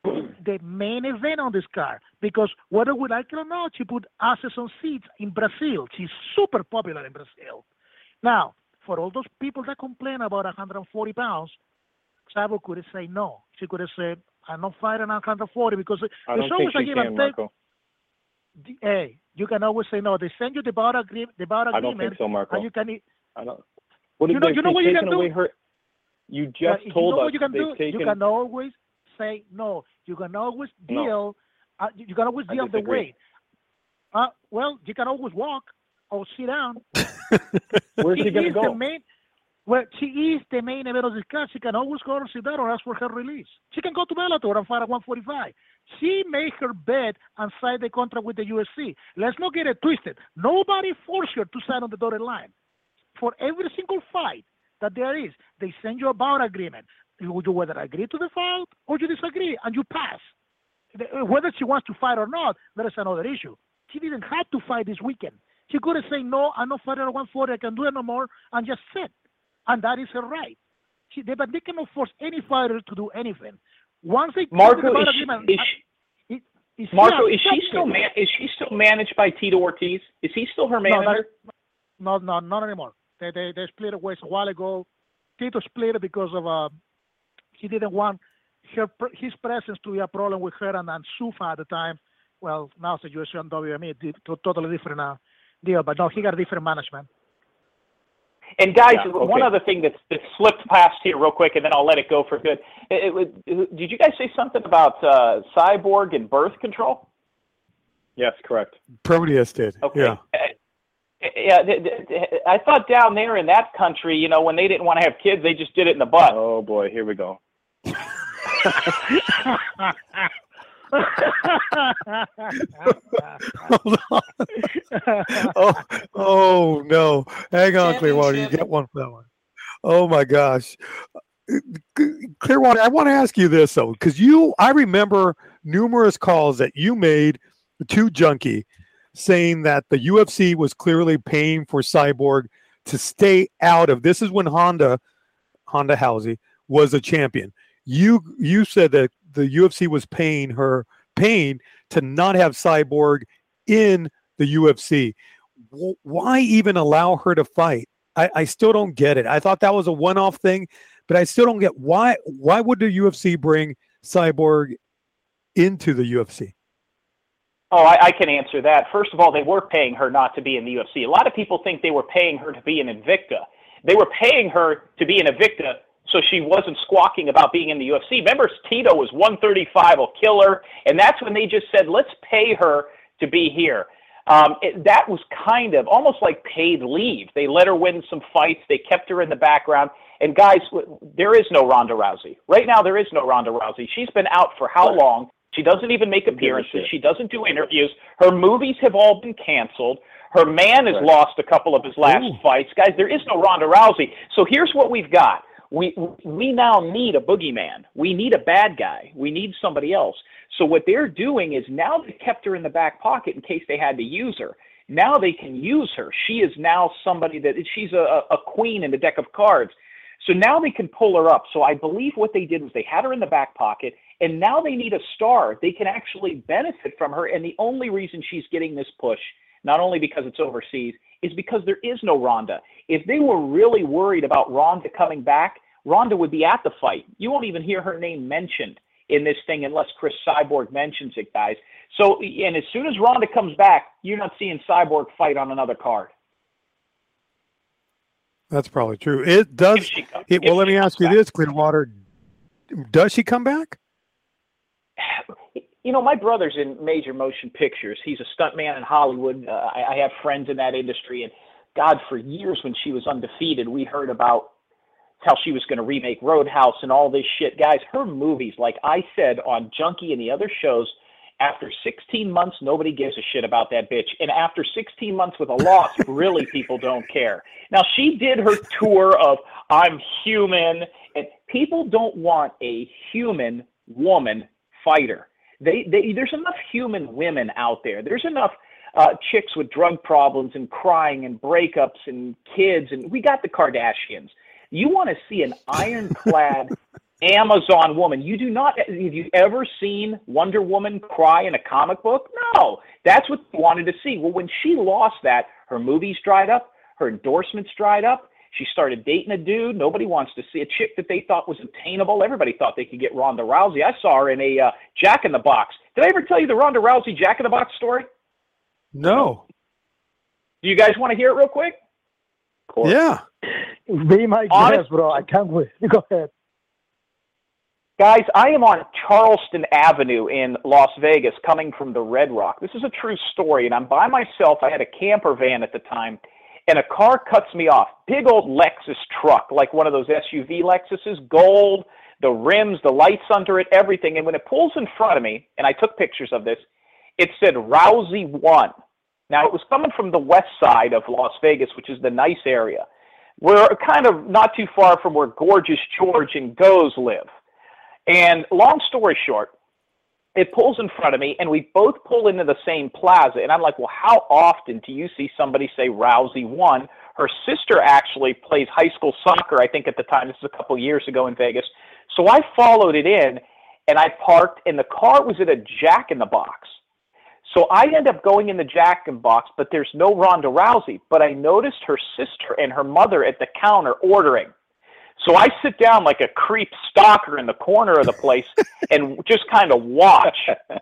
S5: the main event on this card because whether we like it or not, she put asses on seats in Brazil. She's super popular in Brazil. Now, for all those people that complain about 140 pounds, Cyborg could say no. She could have said, I'm not fighting 140 because
S6: I don't think she can, Marco.
S5: Hey, you can always say no. They send you the bout agreement.
S6: I don't think so, Marco.
S5: And you can.
S6: I don't. What you know what you can do? You just told us
S5: what you can do?
S6: taken...
S5: You can always say no. You can always deal. No. You can always deal the weight. Well, you can always walk or sit down.
S6: Where's she going to go?
S5: Well, she is the main event of this card. She can always go and sit down or ask for her release. She can go to Bellator and fight at 145. She made her bet and signed the contract with the UFC. Let's not get it twisted. Nobody forced her to sign on the dotted line. For every single fight that there is, they send you a bout agreement. You whether agree to the fight or you disagree, and you pass. Whether she wants to fight or not, that is another issue. She didn't have to fight this weekend. She could have said, no, I'm not fighting at 140. I can do it no more, and just sit. And that is her right. But they cannot force any fighter to do anything. Once they
S4: Marco, is she still managed by Tito Ortiz? Is he still her manager?
S5: No, not anymore. They split ways a while ago. Tito split because of he didn't want his presence to be a problem with her and Sufa at the time. Well, now it's the UFC and WME, totally different deal. But no, he got different management.
S4: And guys, one other thing that slipped past here real quick, and then I'll let it go for good. Did you guys say something about Cyborg and birth control?
S6: Yes, correct.
S3: Proteus did.
S4: Okay. Yeah. I thought down there in that country, when they didn't want to have kids, they just did it in the butt.
S6: Oh boy, here we go.
S3: Hold on. Oh no. Hang on, Clearwater. You get one for that one. Oh my gosh. Clearwater, I want to ask you this though, because I remember numerous calls that you made to Junkie saying that the UFC was clearly paying for Cyborg to stay out of this is when Honda Housey was a champion. You said that the UFC was paying to not have Cyborg in the UFC. Why even allow her to fight? I still don't get it. I thought that was a one-off thing, but I still don't get why would the UFC bring Cyborg into the UFC?
S4: Oh, I can answer that. First of all, they were paying her not to be in the UFC. A lot of people think they were paying her to be in Invicta. They were paying her to be in Invicta so she wasn't squawking about being in the UFC. Remember, Tito was 135, will kill her, and that's when they just said, let's pay her to be here. That was kind of almost like paid leave. They let her win some fights. They kept her in the background. And guys, there is no Ronda Rousey. Right now, there is no Ronda Rousey. She's been out for how long? She doesn't even make appearances. She doesn't do interviews. Her movies have all been canceled. Her man has lost a couple of his last fights. Guys, there is no Ronda Rousey. So here's what we've got. We now need a boogeyman. We need a bad guy. We need somebody else. So what they're doing is now they kept her in the back pocket in case they had to use her. Now they can use her. She is now somebody she's a queen in the deck of cards. So now they can pull her up. So I believe what they did was they had her in the back pocket, and now they need a star. They can actually benefit from her, and the only reason she's getting this push, not only because it's overseas, is because there is no Ronda. If they were really worried about Ronda coming back, Ronda would be at the fight. You won't even hear her name mentioned in this thing unless Chris Cyborg mentions it, guys. So, and as soon as Ronda comes back, you're not seeing Cyborg fight on another card.
S3: That's probably true. It does. Well, let me ask you this, Clearwater. Does she come back?
S4: My brother's in major motion pictures. He's a stuntman in Hollywood. I have friends in that industry. And God, for years when she was undefeated, we heard about how she was going to remake Roadhouse and all this shit. Guys, her movies, like I said on Junkie and the other shows, after 16 months, nobody gives a shit about that bitch. And after 16 months with a loss, really people don't care. Now, she did her tour of I'm human, and people don't want a human woman fighter. There's enough human women out there. There's enough chicks with drug problems and crying and breakups and kids, and we got the Kardashians. You want to see an ironclad Amazon woman. You do not, have you ever seen Wonder Woman cry in a comic book? No. That's what they wanted to see. Well, when she lost that, her movies dried up, her endorsements dried up. She started dating a dude. Nobody wants to see a chick that they thought was attainable. Everybody thought they could get Ronda Rousey. I saw her in a Jack in the Box. Did I ever tell you the Ronda Rousey Jack in the Box story?
S3: No.
S4: Do you guys want to hear it real quick?
S3: Yeah.
S5: Be my guest, bro. I can't wait. Go ahead.
S4: Guys, I am on Charleston Avenue in Las Vegas coming from the Red Rock. This is a true story, and I'm by myself. I had a camper van at the time, and a car cuts me off. Big old Lexus truck, like one of those SUV Lexuses, gold, the rims, the lights under it, everything. And when it pulls in front of me, and I took pictures of this, it said Rousey 1. Now, it was coming from the west side of Las Vegas, which is the nice area. We're kind of not too far from where Gorgeous George and Goes live. And long story short, it pulls in front of me, and we both pull into the same plaza. And I'm like, well, how often do you see somebody say Rousey 1? Her sister actually plays high school soccer, I think at the time. This is a couple years ago in Vegas. So I followed it in, and I parked, and the car was at a Jack in the Box. So I end up going in the Jack in the Box, but there's no Ronda Rousey. But I noticed her sister and her mother at the counter ordering. So I sit down like a creep stalker in the corner of the place and just kind of watch.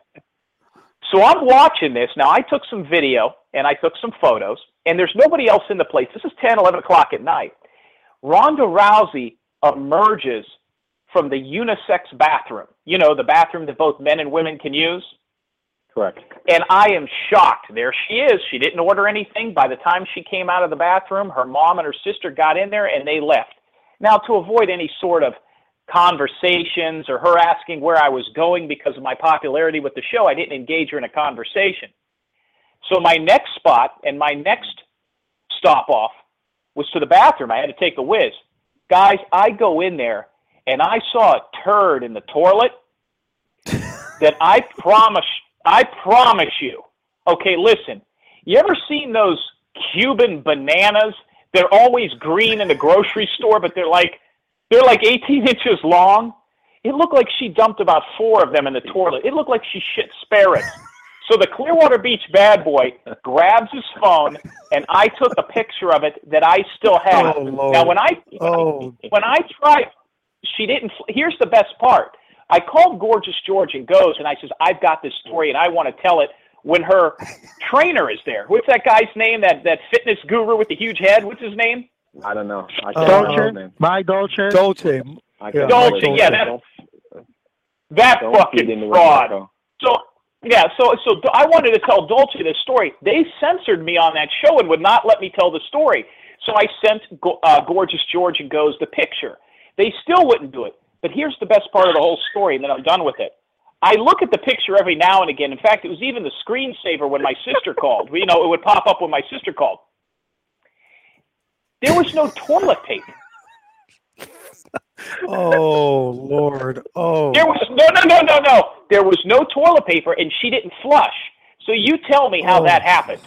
S4: So I'm watching this. Now, I took some video and I took some photos, and there's nobody else in the place. This is 10, 11 o'clock at night. Ronda Rousey emerges from the unisex bathroom. You know, the bathroom that both men and women can use.
S6: Correct.
S4: And I am shocked. There she is. She didn't order anything. By the time she came out of the bathroom, her mom and her sister got in there and they left. Now, to avoid any sort of conversations or her asking where I was going because of my popularity with the show, I didn't engage her in a conversation. So my next spot and my next stop off was to the bathroom. I had to take a whiz. Guys, I go in there and I saw a turd in the toilet that I promise you. Okay, listen. You ever seen those Cuban bananas? They're always green in the grocery store, but they're like 18 inches long. It looked like she dumped about 4 of them in the toilet. It looked like she shit sparrows. So the Clearwater Beach bad boy grabs his phone, and I took a picture of it that I still have.
S3: Oh, Lord.
S4: Now, when I tried, she didn't. Here's the best part. I called Gorgeous George and Goes, and I says, I've got this story, and I want to tell it. When her trainer is there. What's that guy's name? That fitness guru with the huge head? What's his name?
S6: I don't know.
S5: Dolce. My Dolce.
S3: Dolce.
S4: Dolce. Yeah, that fucking fraud. So I wanted to tell Dolce this story. They censored me on that show and would not let me tell the story. So I sent Gorgeous George and Goes the picture. They still wouldn't do it. But here's the best part of the whole story, and then I'm done with it. I look at the picture every now and again. In fact, it was even the screensaver when my sister called. You know, it would pop up when my sister called. There was no toilet paper.
S3: Oh, Lord. Oh.
S4: There was no. There was no toilet paper, and she didn't flush. So you tell me how that happened.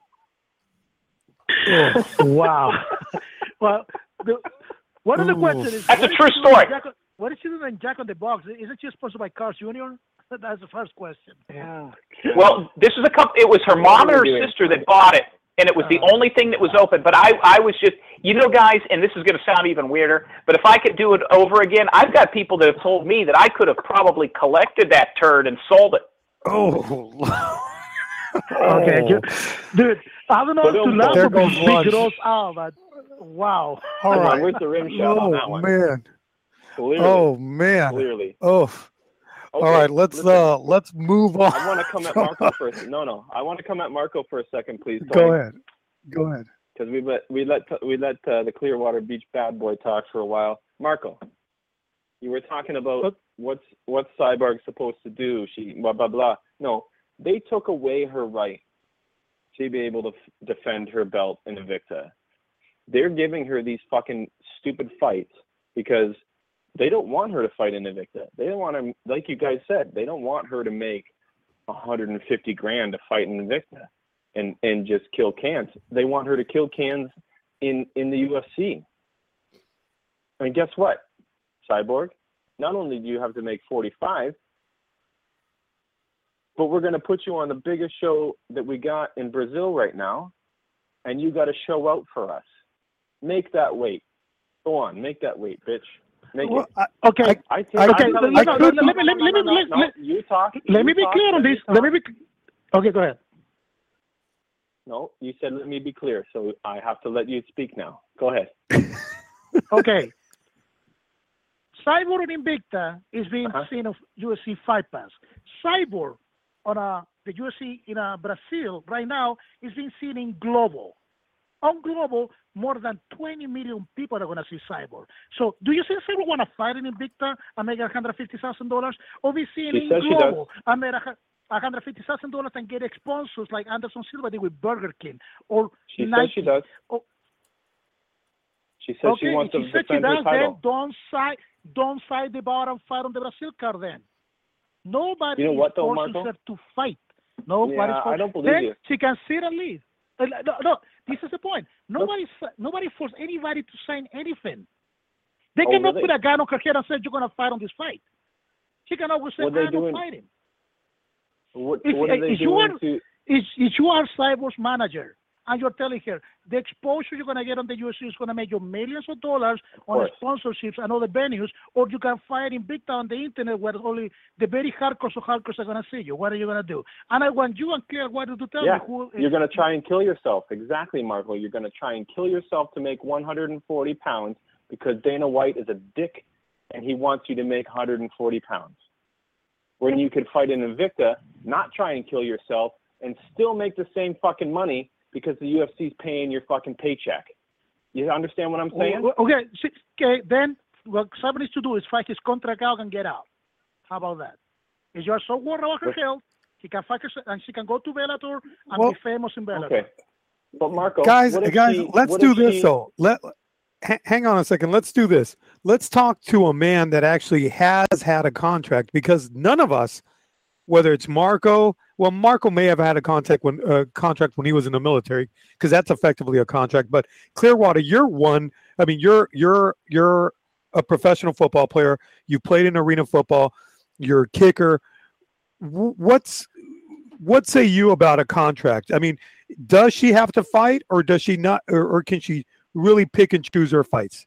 S3: Oh.
S5: Wow. Well, one of the questions is...
S4: That's a true story.
S5: What is she doing in Jack in the Box? Isn't she sponsored by Carl's Jr.? That's the first question.
S6: Yeah.
S4: Well, this is it was her mom and her sister that bought it, and it was the only thing that was open. But I was just, you know, guys, and this is going to sound even weirder, but if I could do it over again, I've got people that have told me that I could have probably collected that turd and sold it.
S3: Oh.
S5: Okay, dude, I don't know if to laugh or be gross out, but wow.
S3: All right.
S6: Where's the rim shot on that one?
S3: Man.
S6: Clearly.
S3: Oh, man.
S6: Clearly.
S3: Oh.
S6: Okay,
S3: all right, let's move on.
S6: I want to come at Marco for a second. No. I want to come at Marco for a second, please.
S3: Go ahead.
S6: Because we let the Clearwater Beach bad boy talk for a while. Marco, you were talking about what's Cyborg supposed to do. She blah blah blah. No, they took away her right to be able to defend her belt in Invicta. They're giving her these fucking stupid fights because they don't want her to fight in Invicta. They don't want her, like you guys said, they don't want her to make $150,000 to fight in Invicta and just kill cans. They want her to kill cans in the UFC. I mean, guess what, Cyborg? not only do you have to make 45, but we're going to put you on the biggest show that we got in Brazil right now, and you got to show out for us. Make that weight. Go on, make that weight, bitch. Make it.
S5: Okay.
S6: You talk.
S5: Let me be clear on this. Okay, go ahead.
S6: No, you said let me be clear, so I have to let you speak now. Go ahead.
S5: Okay. Cyborg in Invicta is being seen of UFC Fight Pass. Cyborg on the UFC in Brazil right now is being seen in Global. On Global, more than 20 million people are going to see Cyborg. So do you think Cyborg want to fight in Invicta and make $150,000? Or be seen in Global and make $150,000 and get sponsors like Anderson Silva did with Burger King or
S6: she
S5: Nike?
S6: Says she does. She says she wants to defend her title.
S5: Then don't side the bottom fight on the Brazil card then. Nobody is forcing her to fight.
S6: I don't believe
S5: then
S6: you.
S5: She can sit and leave. No, this is the point. Nobody forced anybody to sign anything. They cannot put a gun on her head and say, you're going to fight on this fight. She can always say, I'm not fighting.
S6: What are they doing
S5: if you are Cyborg's manager and you're telling her the exposure you're going to get on the UFC is going to make you millions of dollars on sponsorships and other venues, or you can fight in big town on the internet where only the very hardcore are going to see you. What are you going to do? And I want you and Claire to tell me who...
S6: You're going to try and kill yourself. Exactly, Marco. You're going to try and kill yourself to make 140 pounds because Dana White is a dick and he wants you to make 140 pounds. When you could fight in Invicta, not try and kill yourself, and still make the same fucking money because the UFC's paying your fucking paycheck. You understand what I'm saying?
S5: Okay, then what Cyborg needs to do is fight his contract out and get out. How about that? If you are so worried about her health, he can fight her and she can go to Bellator and be famous in Bellator.
S6: Okay. But Marco,
S3: guys, let's do this though. Hang on a second. Let's do this. Let's talk to a man that actually has had a contract, because none of us, whether it's Marco, well, Marco may have had a contract when he was in the military, because that's effectively a contract. But Clearwater, you're one. I mean, you're a professional football player. You played in arena football. You're a kicker. What say you about a contract? I mean, does she have to fight, or does she not, or can she really pick and choose her fights?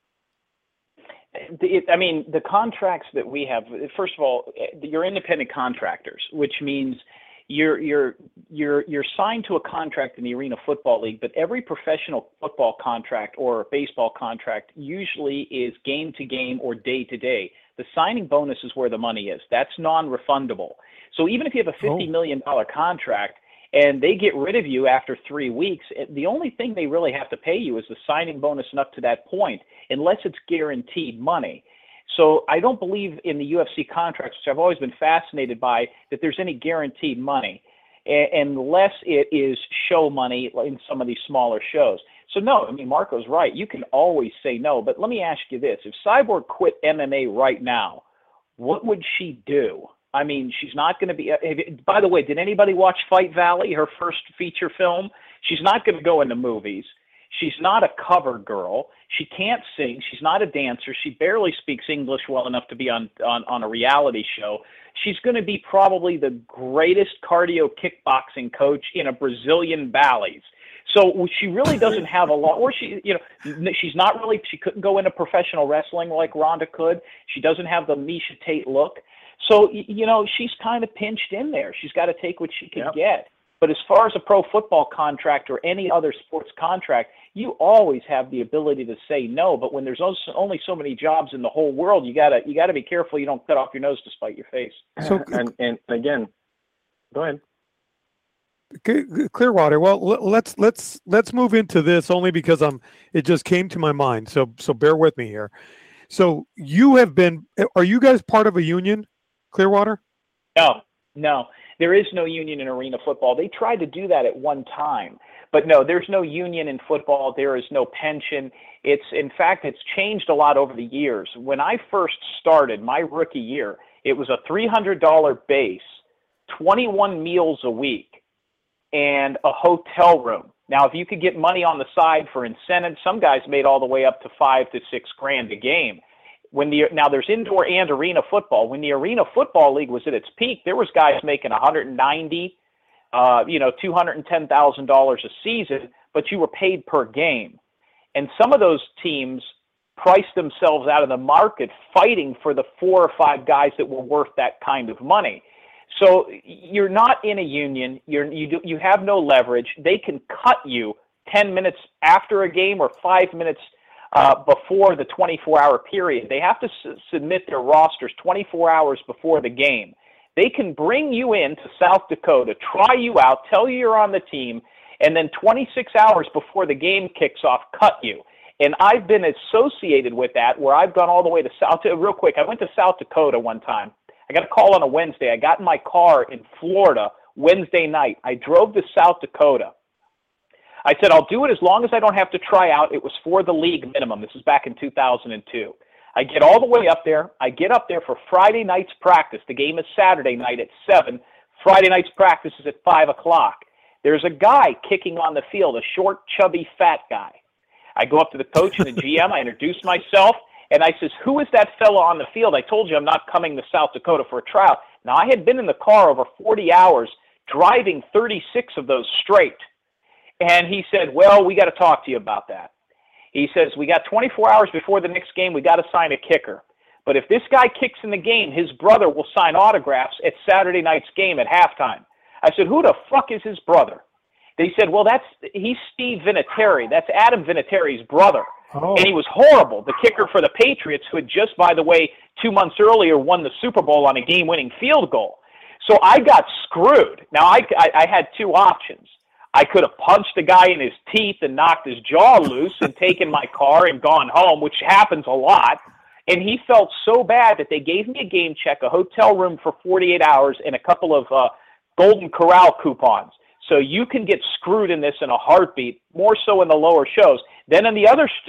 S10: The contracts that we have, first of all, you're independent contractors, which means you're signed to a contract in the Arena Football League, but every professional football contract or baseball contract usually is game to game or day to day. The signing bonus is where the money is. That's non-refundable. So even if you have a $50 million contract, and they get rid of you after 3 weeks, the only thing they really have to pay you is the signing bonus and up to that point, unless it's guaranteed money. So I don't believe in the UFC contracts, which I've always been fascinated by, that there's any guaranteed money, unless it is show money in some of these smaller shows. So no, I mean, Marco's right. You can always say no, but let me ask you this. If Cyborg quit MMA right now, what would she do? I mean, she's not going to be... By the way, did anybody watch Fight Valley, her first feature film? She's not going to go into movies. She's not a cover girl. She can't sing. She's not a dancer. She barely speaks English well enough to be on a reality show. She's going to be probably the greatest cardio kickboxing coach in a Brazilian Bally's. So she really doesn't have a lot, or she's not really, she couldn't go into professional wrestling like Ronda could. She doesn't have the Miesha Tate look. So, she's kind of pinched in there. She's got to take what she can get. But as far as a pro football contract or any other sports contract, you always have the ability to say no. But when there's only so many jobs in the whole world, you gotta be careful you don't cut off your nose to spite your face.
S6: So, and again, go ahead.
S3: Clearwater. Well, let's move into this only because it just came to my mind. So bear with me here. So are you guys part of a union, Clearwater?
S10: No. There is no union in arena football. They tried to do that at one time, but no, there's no union in football. There is no pension. In fact, it's changed a lot over the years. When I first started my rookie year, it was a $300 base, 21 meals a week, and a hotel room. Now, if you could get money on the side for incentives, some guys made all the way up to $5,000 to $6,000 a game. Now there's indoor and arena football. When the Arena Football League was at its peak, there was guys making $190, $210,000 a season, but you were paid per game. And some of those teams priced themselves out of the market fighting for the 4 or 5 guys that were worth that kind of money. So you're not in a union. You have no leverage. They can cut you 10 minutes after a game or 5 minutes before the 24-hour period. They have to submit their rosters 24 hours before the game. They can bring you in to South Dakota, try you out, tell you you're on the team, and then 26 hours before the game kicks off, cut you. And I've been associated with that where I've gone all the way to real quick, I went to South Dakota one time. I got a call on a Wednesday. I got in my car in Florida Wednesday night. I drove to South Dakota. I said, I'll do it as long as I don't have to try out. It was for the league minimum. This is back in 2002. I get all the way up there. I get up there for Friday night's practice. The game is Saturday night at 7. Friday night's practice is at 5 o'clock. There's a guy kicking on the field, a short, chubby, fat guy. I go up to the coach and the GM. I introduce myself, and I says, who is that fellow on the field? I told you I'm not coming to South Dakota for a trial. Now, I had been in the car over 40 hours, driving 36 of those straight. And he said, well, we got to talk to you about that. He says, we got 24 hours before the next game. We got to sign a kicker. But if this guy kicks in the game, his brother will sign autographs at Saturday night's game at halftime. I said, who the fuck is his brother? They said, well, he's Steve Vinatieri. That's Adam Vinatieri's brother. Oh. And he was horrible, the kicker for the Patriots, who had just, by the way, 2 months earlier won the Super Bowl on a game-winning field goal. So I got screwed. Now, I had 2 options. I could have punched the guy in his teeth and knocked his jaw loose and taken my car and gone home, which happens a lot. And he felt so bad that they gave me a game check, a hotel room for 48 hours, and a couple of Golden Corral coupons. So you can get screwed in this in a heartbeat, more so in the lower shows. Then on the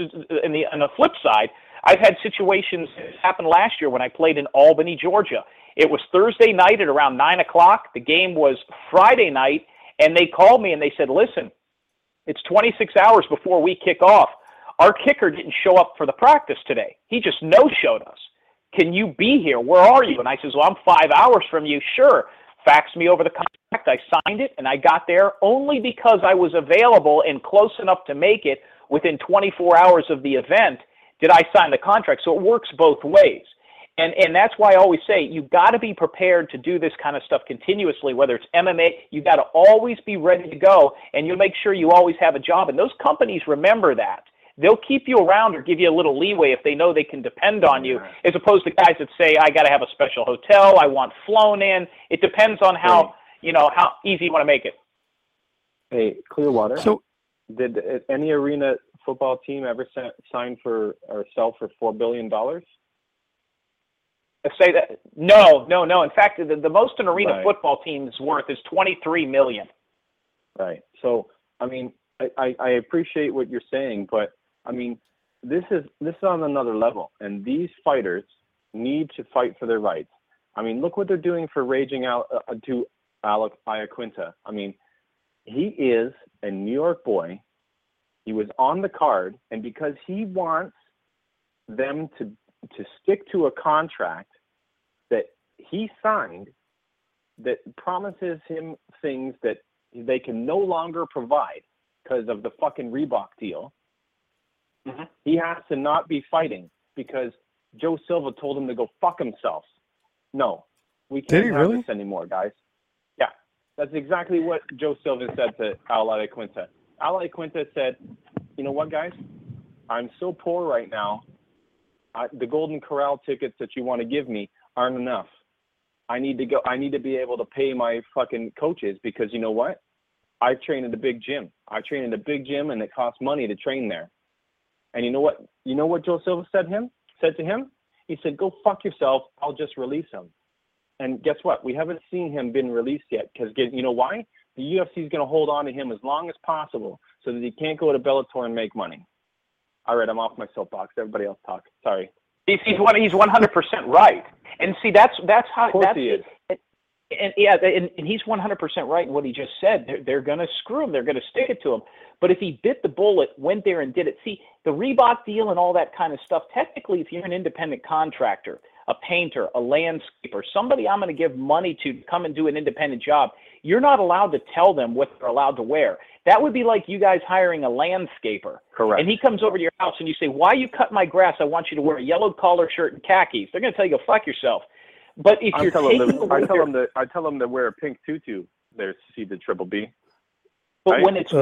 S10: flip side, I've had situations that happened last year when I played in Albany, Georgia. It was Thursday night at around 9 o'clock. The game was Friday night, and they called me and they said, listen, it's 26 hours before we kick off. Our kicker didn't show up for the practice today. He just no-showed us. Can you be here? Where are you? And I says, well, I'm 5 hours from you. Sure. Faxed me over the contract. I signed it, and I got there only because I was available and close enough to make it within 24 hours of the event did I sign the contract. So it works both ways. And that's why I always say you've got to be prepared to do this kind of stuff continuously, whether it's MMA. You've got to always be ready to go, and you'll make sure you always have a job. And those companies remember that. They'll keep you around or give you a little leeway if they know they can depend on you, as opposed to guys that say, I got to have a special hotel, I want flown in. It depends on how easy you want to make it.
S6: Hey, Clearwater. So, did any arena football team ever sign for or sell for $4 billion?
S10: Say that? No. In fact, the most an arena football team's worth is $23 million.
S6: Right. So, I mean, I appreciate what you're saying, but I mean, this is on another level, and these fighters need to fight for their rights. I mean, look what they're doing for raging out to Alex Iaquinta. I mean, he is a New York boy. He was on the card, and because he wants them to stick to a contract that he signed that promises him things that they can no longer provide because of the fucking Reebok deal, he has to not be fighting because Joe Silva told him to go fuck himself. No, we can't have this anymore, guys. Yeah, that's exactly what Joe Silva said to Al Iaquinta. Al Iaquinta said, you know what, guys? I'm so poor right now. The Golden Corral tickets that you want to give me aren't enough. I need to go. I need to be able to pay my fucking coaches because you know what? I train in a big gym. I train in a big gym, and it costs money to train there. And you know what? You know what Joe Silva said to him? He said, "Go fuck yourself. I'll just release him." And guess what? We haven't seen him been released yet because you know why? The UFC is going to hold on to him as long as possible so that he can't go to Bellator and make money. All right, I'm off my soapbox. Everybody else talk. Sorry.
S10: He's 100% right. And see, that's how
S6: of course he is.
S10: And he's 100% right in what he just said. They're going to screw him. They're going to stick it to him. But if he bit the bullet, went there and did it, see, the Reebok deal and all that kind of stuff, technically, if you're an independent contractor, a painter, a landscaper, somebody I'm going to give money to come and do an independent job, you're not allowed to tell them what they're allowed to wear. That would be like you guys hiring a landscaper.
S6: Correct.
S10: And he comes over to your house and you say, why you cut my grass? I want you to wear a yellow collar shirt and khakis. They're going to tell you, go fuck yourself. But if I tell
S6: them to wear a pink tutu. There's C to triple B.
S10: But when it's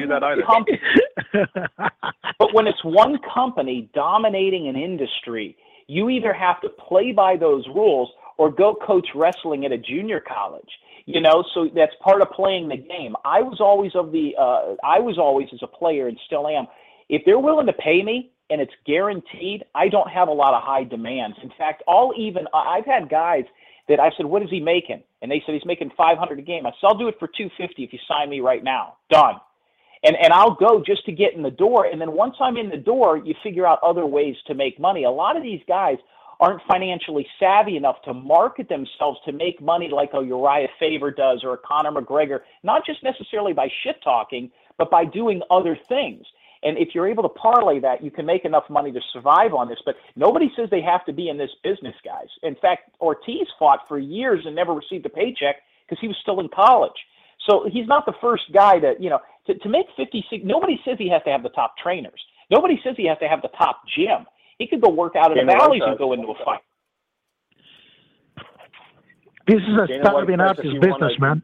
S10: when it's one company dominating an industry, you either have to play by those rules or go coach wrestling at a junior college. You know, so that's part of playing the game. I was always as a player and still am. If they're willing to pay me and it's guaranteed, I don't have a lot of high demands. In fact, I've had guys that I said, what is he making? And they said, he's making $500 a game. I said, I'll do it for $250 if you sign me right now. Done. And I'll go just to get in the door. And then once I'm in the door, you figure out other ways to make money. A lot of these guys aren't financially savvy enough to market themselves to make money like a Uriah Faber does or a Conor McGregor, not just necessarily by shit talking, but by doing other things. And if you're able to parlay that, you can make enough money to survive on this. But nobody says they have to be in this business, guys. In fact, Ortiz fought for years and never received a paycheck because he was still in college. So he's not the first guy to make 56. Nobody says he has to have the top trainers. Nobody says he has to have the top gym. He could go work out in the valleys and go into a fight.
S5: This is a starving artist business, man.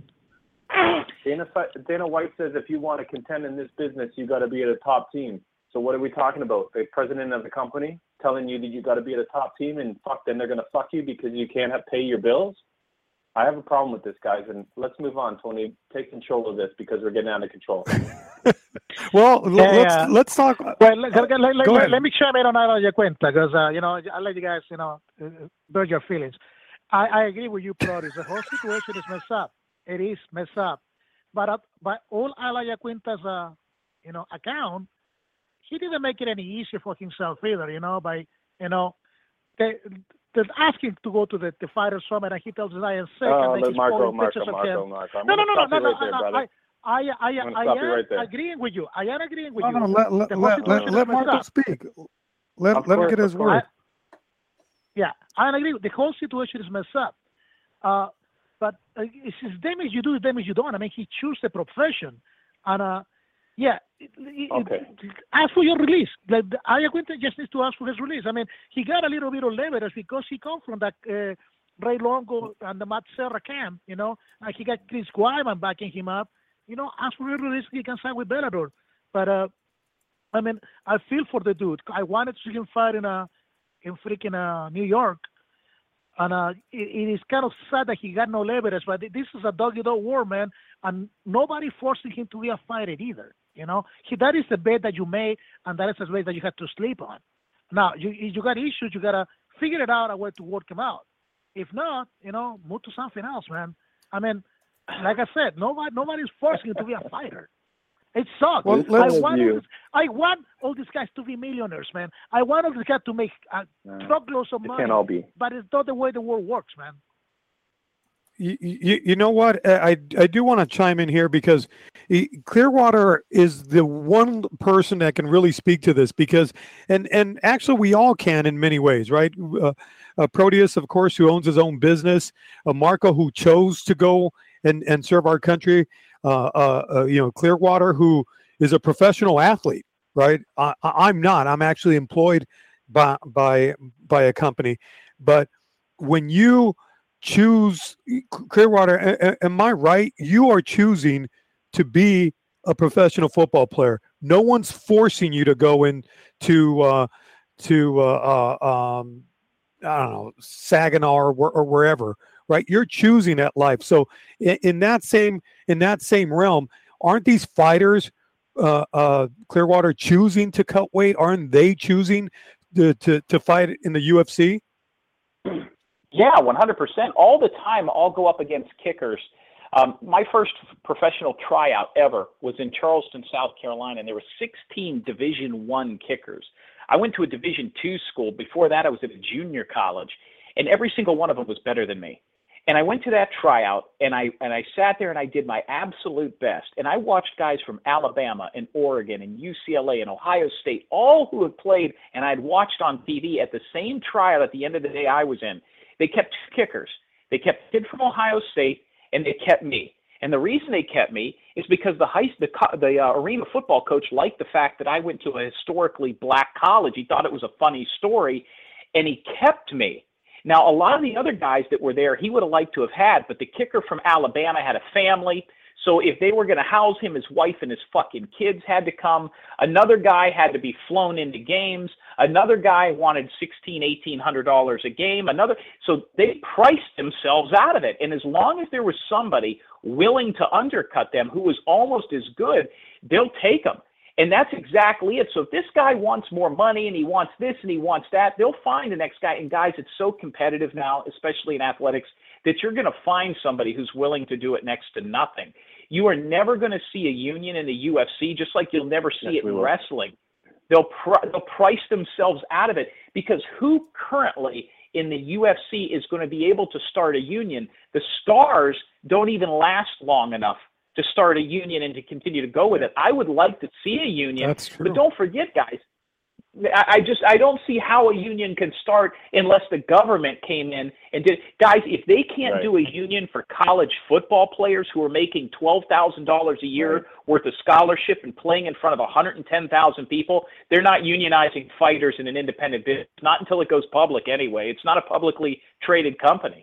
S6: Dana White says if you want to contend in this business, you got to be at a top team. So what are we talking about? The president of the company telling you that you got to be at a top team, and then they're going to fuck you because you can't pay your bills? I have a problem with this, guys, and let's move on, Tony. Take control of this because we're getting out of control.
S3: Well, let's talk.
S5: Well, let me chime in on Ala Cuenta because I let you guys burn your feelings. I agree with you, Flores. The whole situation is messed up. It is messed up. But by all Ala Cuenta's account, he didn't make it any easier for himself either. They're asking to go to the Fighter Summit, and he tells us I am sick. and then
S6: Marco.
S5: I am agreeing with you.
S3: Let Marco speak. Let him get his word.
S5: I agree. The whole situation is messed up. But it's damage you do, damage you don't. I mean, he chose the profession. And, ask for your release. Ala Cuenta just needs to ask for his release. I mean, he got a little bit of leverage because he comes from that Ray Longo and the Matt Serra camp, and he got Chris Weidman backing him up. Ask for his release, he can sign with Bellator. But, I mean, I feel for the dude. I wanted to see him fight in freaking New York. And it is kind of sad that he got no leverage, but this is a dog-eat-dog war, man, and nobody forcing him to be a fighter either. That is the bet that you made, and that is the bet that you have to sleep on. Now, you got issues, you got to figure it out a way to work them out. If not, move to something else, man. I mean, like I said, nobody's forcing him to be a fighter. It sucks.
S3: Well,
S5: I want all these guys to be millionaires, man. I want all these guys to make truckloads of money.
S6: It can't all be.
S5: But it's not the way the world works, man.
S3: You know what? I do want to chime in here because Clearwater is the one person that can really speak to this because, and actually we all can in many ways, right? Proteus, of course, who owns his own business, Marco, who chose to go and serve our country, Clearwater, who is a professional athlete, right? I'm not. I'm actually employed by a company, but when you choose Clearwater, am I right? You are choosing to be a professional football player. No one's forcing you to go into I don't know, Saginaw or wherever, right? You're choosing that life. So in that same realm, aren't these fighters, Clearwater, choosing to cut weight? Aren't they choosing to fight in the UFC?
S10: Yeah, 100%. All the time, I'll go up against kickers. My first professional tryout ever was in Charleston, South Carolina, and there were 16 Division I kickers. I went to a Division II school. Before that, I was at a junior college, and every single one of them was better than me. And I went to that tryout, and I sat there and I did my absolute best. And I watched guys from Alabama and Oregon and UCLA and Ohio State, all who had played, and I'd watched on TV at the same tryout at the end of the day I was in. They kept two kickers. They kept a kid from Ohio State, and they kept me. And the reason they kept me is because the arena football coach liked the fact that I went to a historically black college. He thought it was a funny story, and he kept me. Now, a lot of the other guys that were there, he would have liked to have had, but the kicker from Alabama had a family. So if they were going to house him, his wife and his fucking kids had to come. Another guy had to be flown into games. Another guy wanted $1,800 a game. So they priced themselves out of it. And as long as there was somebody willing to undercut them who was almost as good, they'll take them. And that's exactly it. So if this guy wants more money and he wants this and he wants that, they'll find the next guy. And guys, it's so competitive now, especially in athletics, that you're going to find somebody who's willing to do it next to nothing. You are never going to see a union in the UFC, just like you'll never see it in wrestling. They'll price themselves out of it, because who currently in the UFC is going to be able to start a union? The stars don't even last long enough to start a union and to continue to go with it. I would like to see a union, but don't forget, guys, I don't see how a union can start unless the government came in and did. Guys, if they can't do a union for college football players who are making $12,000 a year worth of scholarship and playing in front of 110,000 people, they're not unionizing fighters in an independent business. Not until it goes public anyway. It's not a publicly traded company.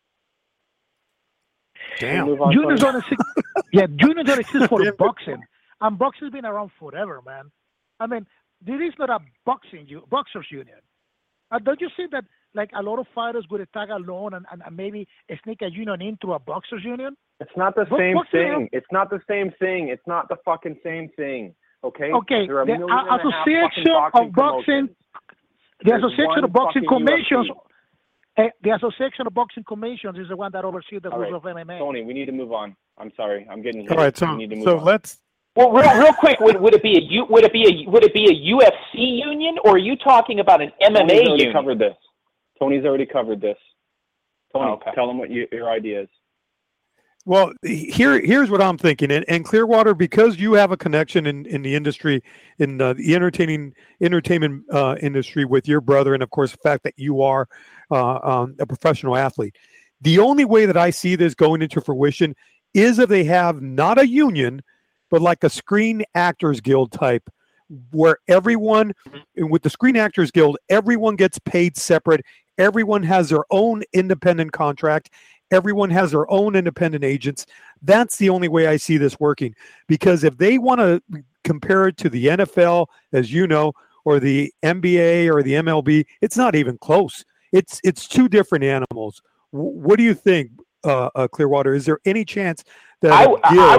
S3: Damn.
S5: Unions don't exist for boxing. And boxing's been around forever, man. I mean, there is not a boxers union. Don't you see that, like, a lot of fighters would tag along and maybe sneak a union into a boxers union?
S6: It's not the same thing. It's not the same thing. It's not the fucking same thing. Okay?
S5: Okay.
S6: There are
S5: The Association of Boxing, the Association of Boxing Commissions. The Association of Boxing Commissions is the one that oversees the rules of MMA.
S6: Tony, we need to move on. I'm sorry, I'm getting hit.
S3: All right, so let's.
S10: Well, real quick, would it be a UFC union, or are you talking about an MMA union?
S6: Tony's already covered this. Tony, tell them what your idea is.
S3: Well, here's what I'm thinking, and Clearwater, because you have a connection in the industry, in the entertainment industry with your brother, and of course the fact that you are a professional athlete. The only way that I see this going into fruition is if they have not a union, but like a Screen Actors Guild type, where everyone, with the Screen Actors Guild, everyone gets paid separate. Everyone has their own independent contract. Everyone has their own independent agents. That's the only way I see this working. Because if they want to compare it to the NFL, as you know, or the NBA or the MLB, it's not even close. It's two different animals. What do you think, Clearwater? Is there any chance that I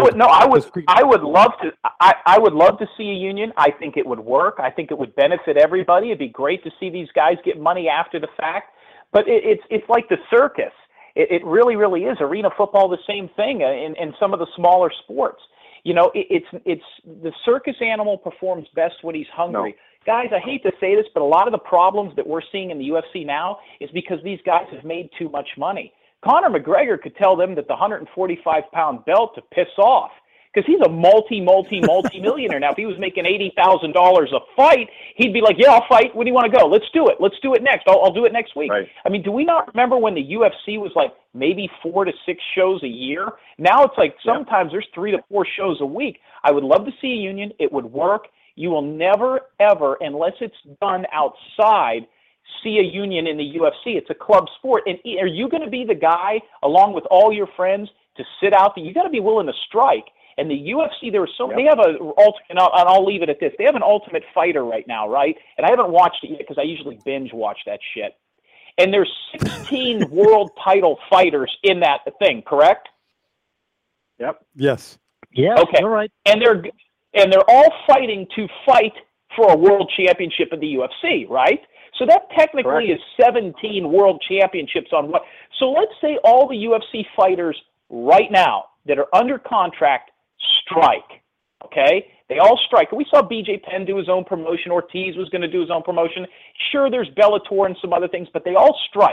S3: would love to see a union. I think it would work. I think it would benefit everybody. It'd be great to see these guys get money after the fact. But it's like the circus. It really, really is. Arena football, the same thing in some of the smaller sports. You know, it's the circus animal performs best when he's hungry. No. Guys, I hate to say this, but a lot of the problems that we're seeing in the UFC now is because these guys have made too much money. Conor McGregor could tell them that the 145-pound belt to piss off, because he's a multi-millionaire. Now, if he was making $80,000 a fight, he'd be like, yeah, I'll fight. When do you want to go? Let's do it. Let's do it next. I'll do it next week. Right. I mean, do we not remember when the UFC was like maybe 4 to 6 shows a year? Now it's like sometimes there's 3 to 4 shows a week. I would love to see a union. It would work. You will never, ever, unless it's done outside, see a union in the UFC. It's a club sport. And are you going to be the guy, along with all your friends, to sit out there? You got to be willing to strike. And the UFC, there was they have and I'll leave it at this. They have an Ultimate Fighter right now, right? And I haven't watched it yet because I usually binge watch that shit. And there's 16 world title fighters in that thing, correct?
S6: Yep.
S3: Yes.
S5: Yeah.
S10: Okay.
S5: You're right.
S10: And they're all fighting to fight for a world championship in the UFC, right? So that technically is 17 world championships on what? So let's say all the UFC fighters right now that are under contract strike, okay? They all strike. We saw BJ Penn do his own promotion. Ortiz was going to do his own promotion. Sure, there's Bellator and some other things, but they all strike.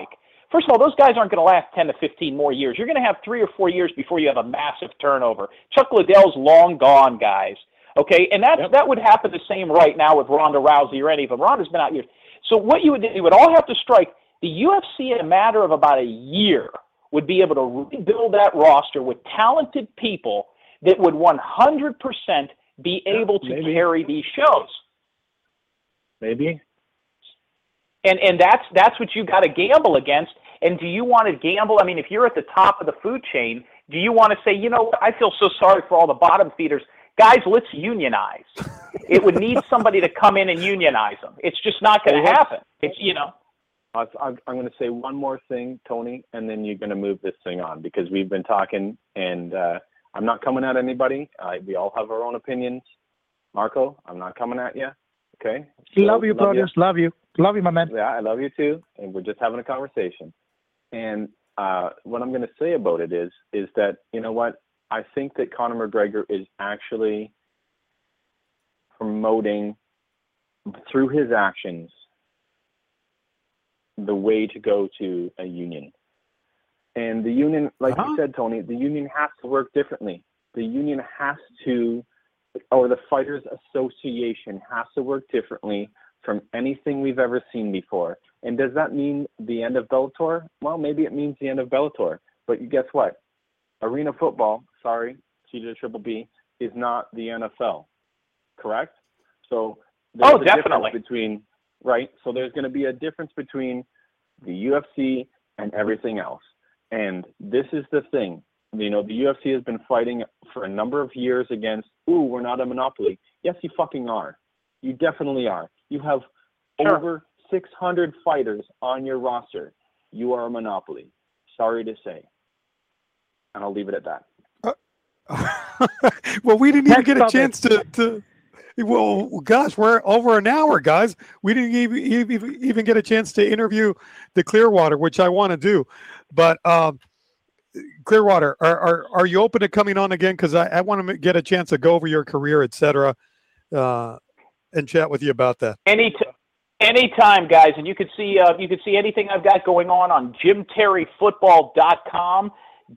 S10: First of all, those guys aren't going to last 10 to 15 more years. You're going to have 3 or 4 years before you have a massive turnover. Chuck Liddell's long gone, guys. Okay, and that would happen the same right now with Ronda Rousey or any of them. Ronda's been out years. So what you would all have to strike, the UFC in a matter of about a year would be able to rebuild that roster with talented people that would 100% be able to carry these shows.
S6: Maybe.
S10: And that's what you got to gamble against. And do you want to gamble? I mean, if you're at the top of the food chain, do you want to say, you know what, I feel so sorry for all the bottom feeders. Guys, let's unionize. It would need somebody to come in and unionize them. It's just not going to happen. It's, you know.
S6: I'm going to say one more thing, Tony, and then you're going to move this thing on because we've been talking, and I'm not coming at anybody. We all have our own opinions. Marco, I'm not coming at you. Okay?
S5: Love you, brothers. Love you. Love you, my man.
S6: Yeah, I love you too. And we're just having a conversation. And what I'm going to say about it is that, you know what? I think that Conor McGregor is actually promoting through his actions the way to go to a union. And the union, like you said, Tony, the union has to work differently. The union has to, or the Fighters Association has to work differently from anything we've ever seen before. And does that mean the end of Bellator? Well, maybe it means the end of Bellator. But guess what? Arena football, sorry, Triple B, is not the NFL, correct? So there's a difference between, right? So there's going to be a difference between the UFC and everything else. And this is the thing. You know, the UFC has been fighting for a number of years against, we're not a monopoly. Yes, you fucking are. You definitely are. You have over 600 fighters on your roster. You are a monopoly. Sorry to say. And I'll leave it at that.
S3: Well, we didn't even get a chance to well, gosh, we're over an hour, guys. We didn't even get a chance to interview the Clearwater, which I want to do. But Clearwater, are you open to coming on again? Because I want to get a chance to go over your career, et cetera, and chat with you about that.
S10: Anytime, guys. And you can see anything I've got going on JimTerryFootball.com.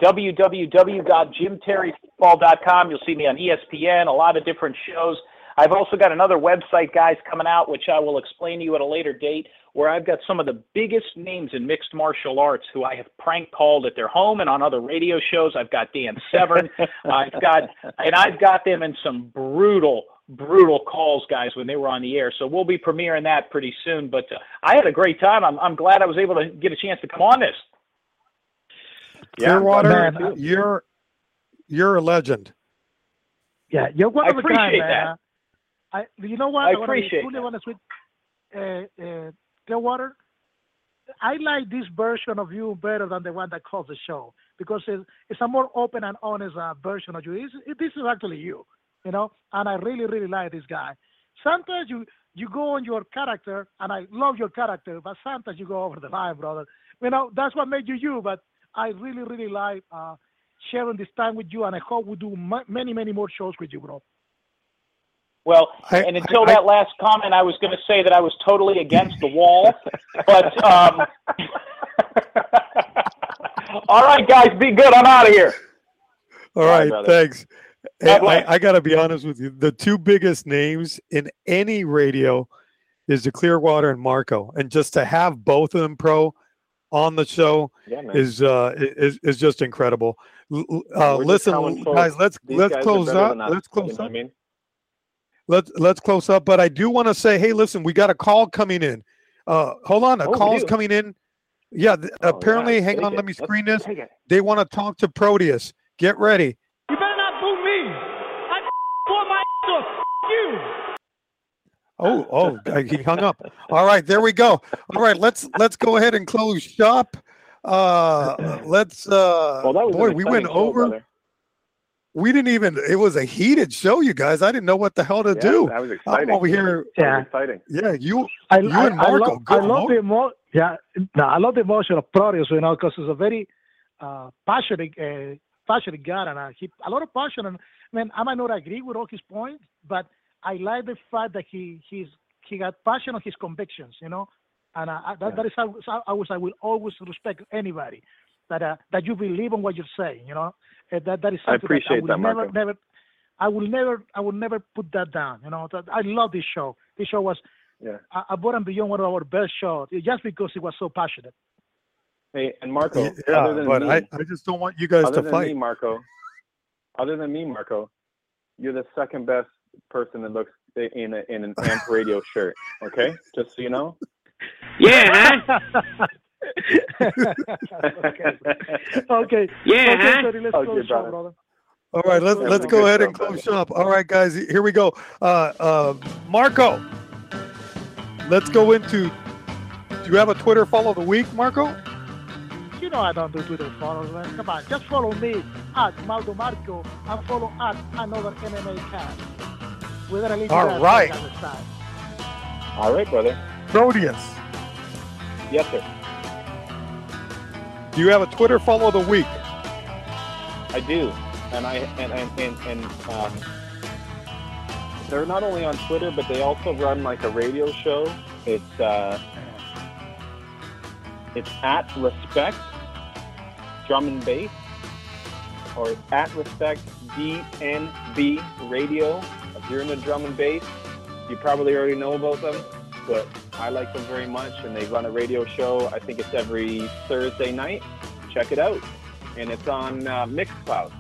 S10: www.JimTerryFootball.com. You'll see me on ESPN, a lot of different shows. I've also got another website, guys, coming out, which I will explain to you at a later date, where I've got some of the biggest names in mixed martial arts who I have prank called at their home and on other radio shows. I've got Dan Severn. I've got them in some brutal calls, guys, when they were on the air. So we'll be premiering that pretty soon. But I had a great time. I'm glad I was able to get a chance to come on this.
S3: Clearwater, you're a legend.
S5: Yeah, you're one of a kind, man. You know what?
S10: I appreciate
S5: Clearwater, I like this version of you better than the one that calls the show because it's a more open and honest version of you. This is actually you, you know, and I really, really like this guy. Sometimes you go on your character, and I love your character, but sometimes you go over the line, brother. You know, that's what made you, but I really, really like sharing this time with you, and I hope we do many, many more shows with you, bro.
S10: Well, and until that last comment, I was going to say that I was totally against the wall. But, all right, guys, be good. I'm out of here.
S3: All right, thanks. Hey, I got to be honest with you. The two biggest names in any radio is the Clearwater and Marco. And just to have both of them on the show is just incredible. Listen, guys, let's close up. Let's close up. Let's close up. But I do want to say, hey, listen, we got a call coming in. Hold on, call's coming in. Yeah, apparently, hang on, let me screen this. They want to talk to Proteus. Get ready.
S11: You better not boo me. I want my you.
S3: Oh, he hung up. All right, there we go. All right, let's go ahead and close shop. Boy, we went over. Brother. We didn't even. It was a heated show, you guys. I didn't know what the hell to do.
S6: That was exciting.
S3: I'm over here.
S6: Yeah, exciting.
S3: Yeah, you and Marco.
S5: I love the emotion of Proteus, you know, because he's a very passionate guy, and a lot of passion. And I might not agree with all his points, but I like the fact that he got passion on his convictions, you know. And that is how I will always respect anybody that you believe in what you're saying. You know, that is something
S6: I appreciate that, Marco.
S5: I will never put that down. You know, I love this show. This show was above and beyond one of our best shows, just because it was so passionate.
S6: Hey, and Marco,
S3: I just don't want you guys to fight.
S6: Other than me, Marco, you're the second best person that looks in an AMP radio shirt. Okay, just so you know.
S2: Yeah.
S5: Okay.
S2: Yeah.
S5: Okay, let's close shop, brother.
S3: All right, let's go ahead and close shop. All right, guys, here we go. Marco, let's go into. Do you have a Twitter follow of the week, Marco?
S5: You know I don't do Twitter follows, man. Come on, just follow me at Maldo Marco and follow at Another MMA Cast. We're gonna leave
S3: All right.
S6: All right, brother.
S3: Proteus.
S6: Yes, sir.
S3: Do you have a Twitter follow of the week?
S6: I do, and they're not only on Twitter, but they also run like a radio show. It's at Respect Drum and Bass, or at Respect DNB Radio. If you're into drum and bass, you probably already know about them, but I like them very much, and they run a radio show. I think it's every Thursday night. Check it out, and it's on Mixcloud.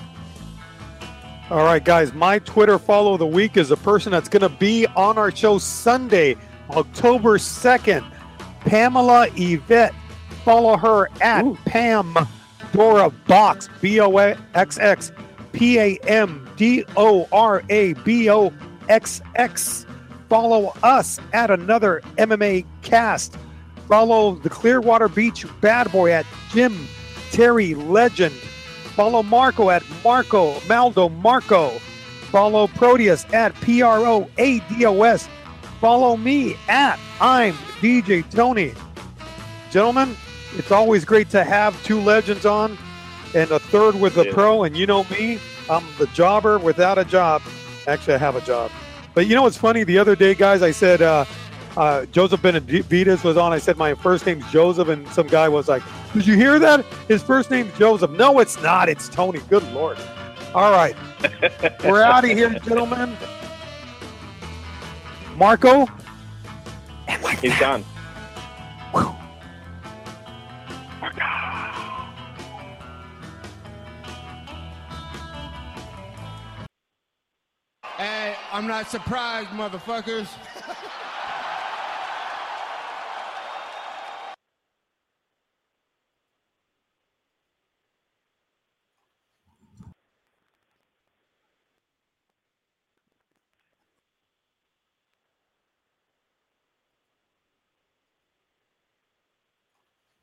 S3: All right, guys, my Twitter follow of the week is a person that's going to be on our show Sunday, October 2nd, Pamela Yvette. Follow her at Pam Dora Box, BOXX, PAMDORABOXX. Follow us at Another MMA Cast. Follow the Clearwater Beach Bad Boy at Jim Terry Legend. Follow Marco at Maldo Marco. Follow Proteus at PROADOS. Follow me at I'm DJ Tony. Gentlemen, it's always great to have two legends on and a third with a pro. And you know me, I'm the jobber without a job. Actually, I have a job. But you know what's funny? The other day, guys, I said Joseph Benavidez was on. I said my first name's Joseph, and some guy was like, "Did you hear that? His first name's Joseph." No, it's not. It's Tony. Good Lord. All right. We're out of here, gentlemen. Marco?
S6: He's done.
S3: Whew.
S9: Hey, I'm not surprised, motherfuckers.